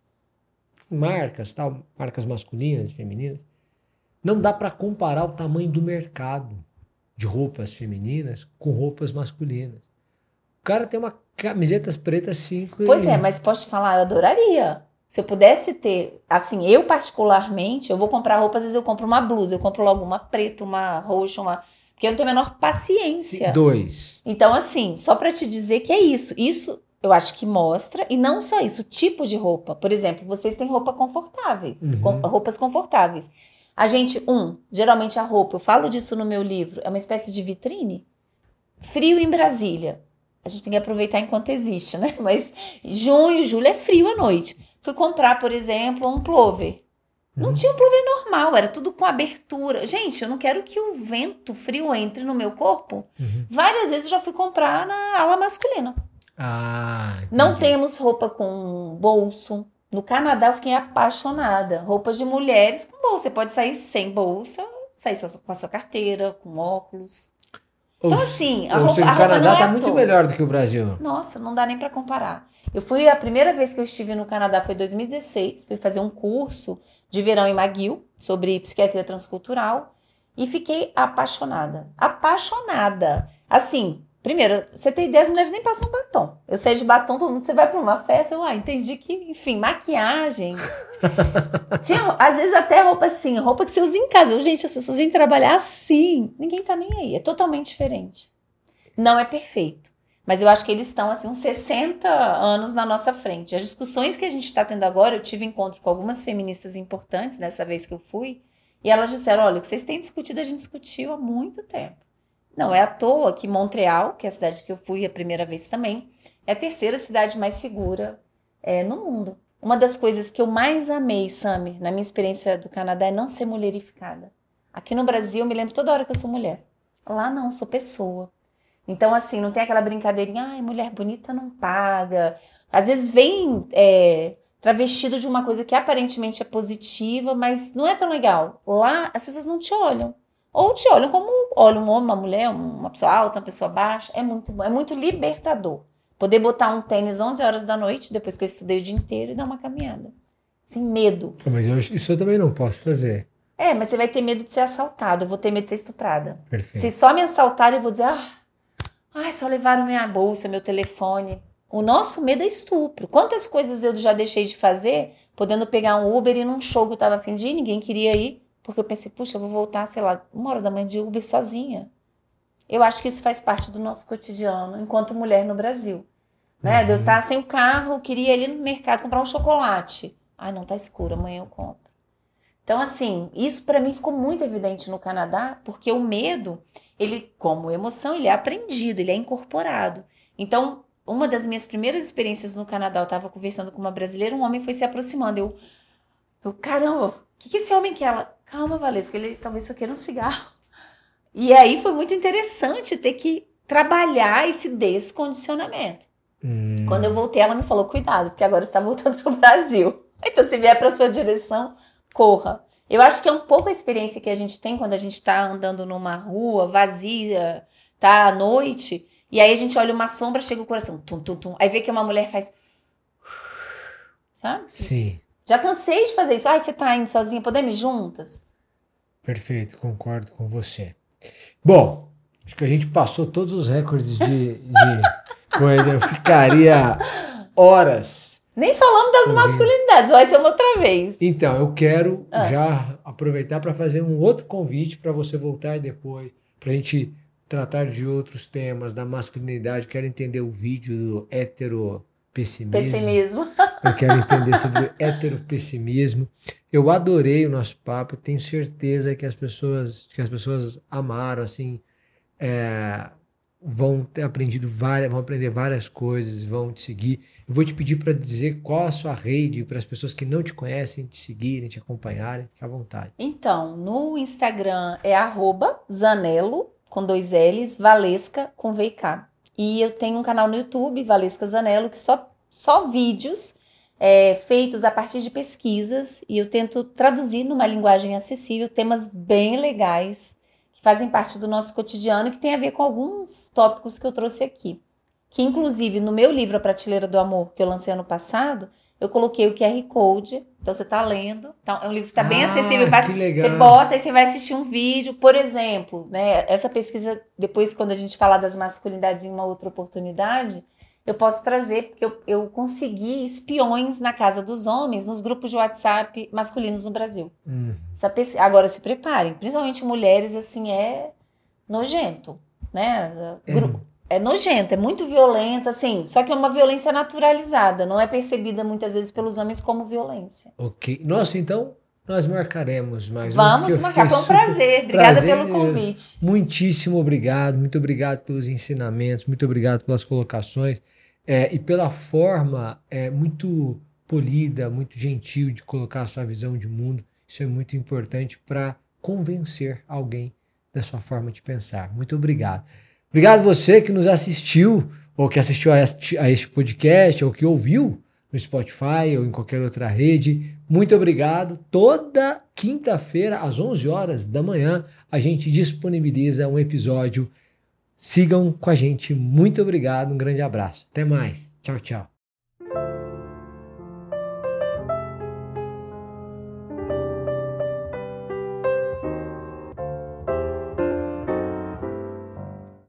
marcas masculinas e femininas, não dá para comparar o tamanho do mercado de roupas femininas com roupas masculinas. O cara tem uma camisetas pretas 5 Pois é, mas posso te falar, eu adoraria. Se eu pudesse ter, assim, eu particularmente, eu vou comprar roupa, às vezes eu compro uma blusa, eu compro logo uma preta, uma roxa, porque eu não tenho a menor paciência. 2. Então, assim, só pra te dizer que é isso. Isso eu acho que mostra, e não só isso, o tipo de roupa. Por exemplo, vocês têm roupas confortáveis. A gente, geralmente a roupa, eu falo disso no meu livro, é uma espécie de vitrine. Frio em Brasília. A gente tem que aproveitar enquanto existe, né? Mas junho, julho é frio à noite. Fui comprar, por exemplo, um plover. Não tinha um plover normal, era tudo com abertura. Gente, eu não quero que o vento frio entre no meu corpo. Várias vezes eu já fui comprar na ala masculina. Não temos roupa com bolso. No Canadá eu fiquei apaixonada. Roupas de mulheres com bolsa. Você pode sair sem bolsa, sair só com a sua carteira, com óculos. Então, assim, o Canadá está muito melhor do que o Brasil. Nossa, não dá nem para comparar. A primeira vez que eu estive no Canadá foi em 2016. Fui fazer um curso de verão em McGill sobre psiquiatria transcultural e fiquei apaixonada. Apaixonada. Assim, primeiro, você tem ideia, as mulheres nem passam batom. Eu saí de batom, todo mundo, você vai para uma festa, eu entendi que, enfim, maquiagem. Tinha, às vezes, até roupa assim, roupa que você usa em casa. Gente, as pessoas vêm trabalhar assim. Ninguém tá nem aí. É totalmente diferente. Não é perfeito. Mas eu acho que eles estão, assim, uns 60 anos na nossa frente. As discussões que a gente está tendo agora, eu tive encontro com algumas feministas importantes dessa vez que eu fui, e elas disseram, olha, o que vocês têm discutido, a gente discutiu há muito tempo. Não é à toa que Montreal, que é a cidade que eu fui a primeira vez também, é a terceira cidade mais segura no mundo. Uma das coisas que eu mais amei, Sami, na minha experiência do Canadá, é não ser mulherificada. Aqui no Brasil, eu me lembro toda hora que eu sou mulher. Lá não, eu sou pessoa. Então, assim, não tem aquela brincadeirinha, ai, mulher bonita não paga. Às vezes vem travestido de uma coisa que aparentemente é positiva, mas não é tão legal. Lá, as pessoas não te olham. Ou te olham como olham um homem, uma mulher, uma pessoa alta, uma pessoa baixa. É muito bom, é muito libertador. Poder botar um tênis 11 horas da noite, depois que eu estudei o dia inteiro, e dar uma caminhada. Sem medo. Mas isso eu também não posso fazer. Mas você vai ter medo de ser assaltado. Eu vou ter medo de ser estuprada. Perfeito. Se só me assaltarem, eu vou dizer, só levaram minha bolsa, meu telefone. O nosso medo é estupro. Quantas coisas eu já deixei de fazer, podendo pegar um Uber e ir num show que eu tava a fim de ir, ninguém queria ir, porque eu pensei, puxa, eu vou voltar, sei lá, 1h da manhã de Uber sozinha. Eu acho que isso faz parte do nosso cotidiano, enquanto mulher no Brasil. Né? De eu estar sem o carro, queria ir ali no mercado comprar um chocolate. Não, tá escuro, amanhã eu compro. Então, assim, isso para mim ficou muito evidente no Canadá, porque o medo, ele, como emoção, ele é aprendido, ele é incorporado. Então, uma das minhas primeiras experiências no Canadá, eu estava conversando com uma brasileira, um homem foi se aproximando. Eu caramba, o que esse homem quer? Ela, calma, Valesca, ele talvez só queira um cigarro. E aí foi muito interessante ter que trabalhar esse descondicionamento. Quando eu voltei, ela me falou, cuidado, porque agora você está voltando para o Brasil. Então, se vier para sua direção, corra. Eu acho que é um pouco a experiência que a gente tem quando a gente está andando numa rua vazia, tá à noite, e aí a gente olha uma sombra, chega o coração, tum, tum, tum. Aí vê que uma mulher faz... Sabe? Sim. Já cansei de fazer isso. Você tá indo sozinha, podemos ir juntas? Perfeito, concordo com você. Bom, acho que a gente passou todos os recordes de coisa. Eu ficaria horas. Nem falamos das masculinidades, vai ser uma outra vez. Então, eu quero já aproveitar para fazer um outro convite para você voltar depois, para a gente tratar de outros temas da masculinidade. Quero entender o vídeo do heteropessimismo. Eu quero entender sobre o heteropessimismo. Eu adorei o nosso papo, tenho certeza que as pessoas amaram, assim, vão ter aprendido vão aprender várias coisas, vão te seguir. Eu vou te pedir para dizer qual a sua rede para as pessoas que não te conhecem, te seguirem, te acompanharem, fique à vontade. Então, no Instagram é @Zanello, com 2 L's, Valesca, com V e K. E eu tenho um canal no YouTube, Valesca Zanello, que só vídeos feitos a partir de pesquisas, e eu tento traduzir numa linguagem acessível temas bem legais, que fazem parte do nosso cotidiano e que tem a ver com alguns tópicos que eu trouxe aqui. Que, inclusive, no meu livro A Prateleira do Amor, que eu lancei ano passado, eu coloquei o QR Code, então você está lendo, então, é um livro que está bem acessível, você bota e você vai assistir um vídeo, por exemplo, né, essa pesquisa, depois quando a gente falar das masculinidades em uma outra oportunidade, eu posso trazer, porque eu consegui espiões na casa dos homens, nos grupos de WhatsApp masculinos no Brasil. Agora se preparem, principalmente mulheres, assim, é nojento, né? É nojento, é muito violento, assim, só que é uma violência naturalizada, não é percebida muitas vezes pelos homens como violência. Ok. Nossa, então nós marcaremos mais Vamos marcar, foi um prazer. Obrigada pelo convite. Muitíssimo obrigado, muito obrigado pelos ensinamentos, muito obrigado pelas colocações e pela forma muito polida, muito gentil de colocar a sua visão de mundo. Isso é muito importante para convencer alguém da sua forma de pensar. Muito obrigado. Obrigado você que nos assistiu, ou que assistiu a este podcast, ou que ouviu no Spotify ou em qualquer outra rede. Muito obrigado. Toda quinta-feira, às 11 horas da manhã, a gente disponibiliza um episódio. Sigam com a gente. Muito obrigado. Um grande abraço. Até mais. Tchau, tchau.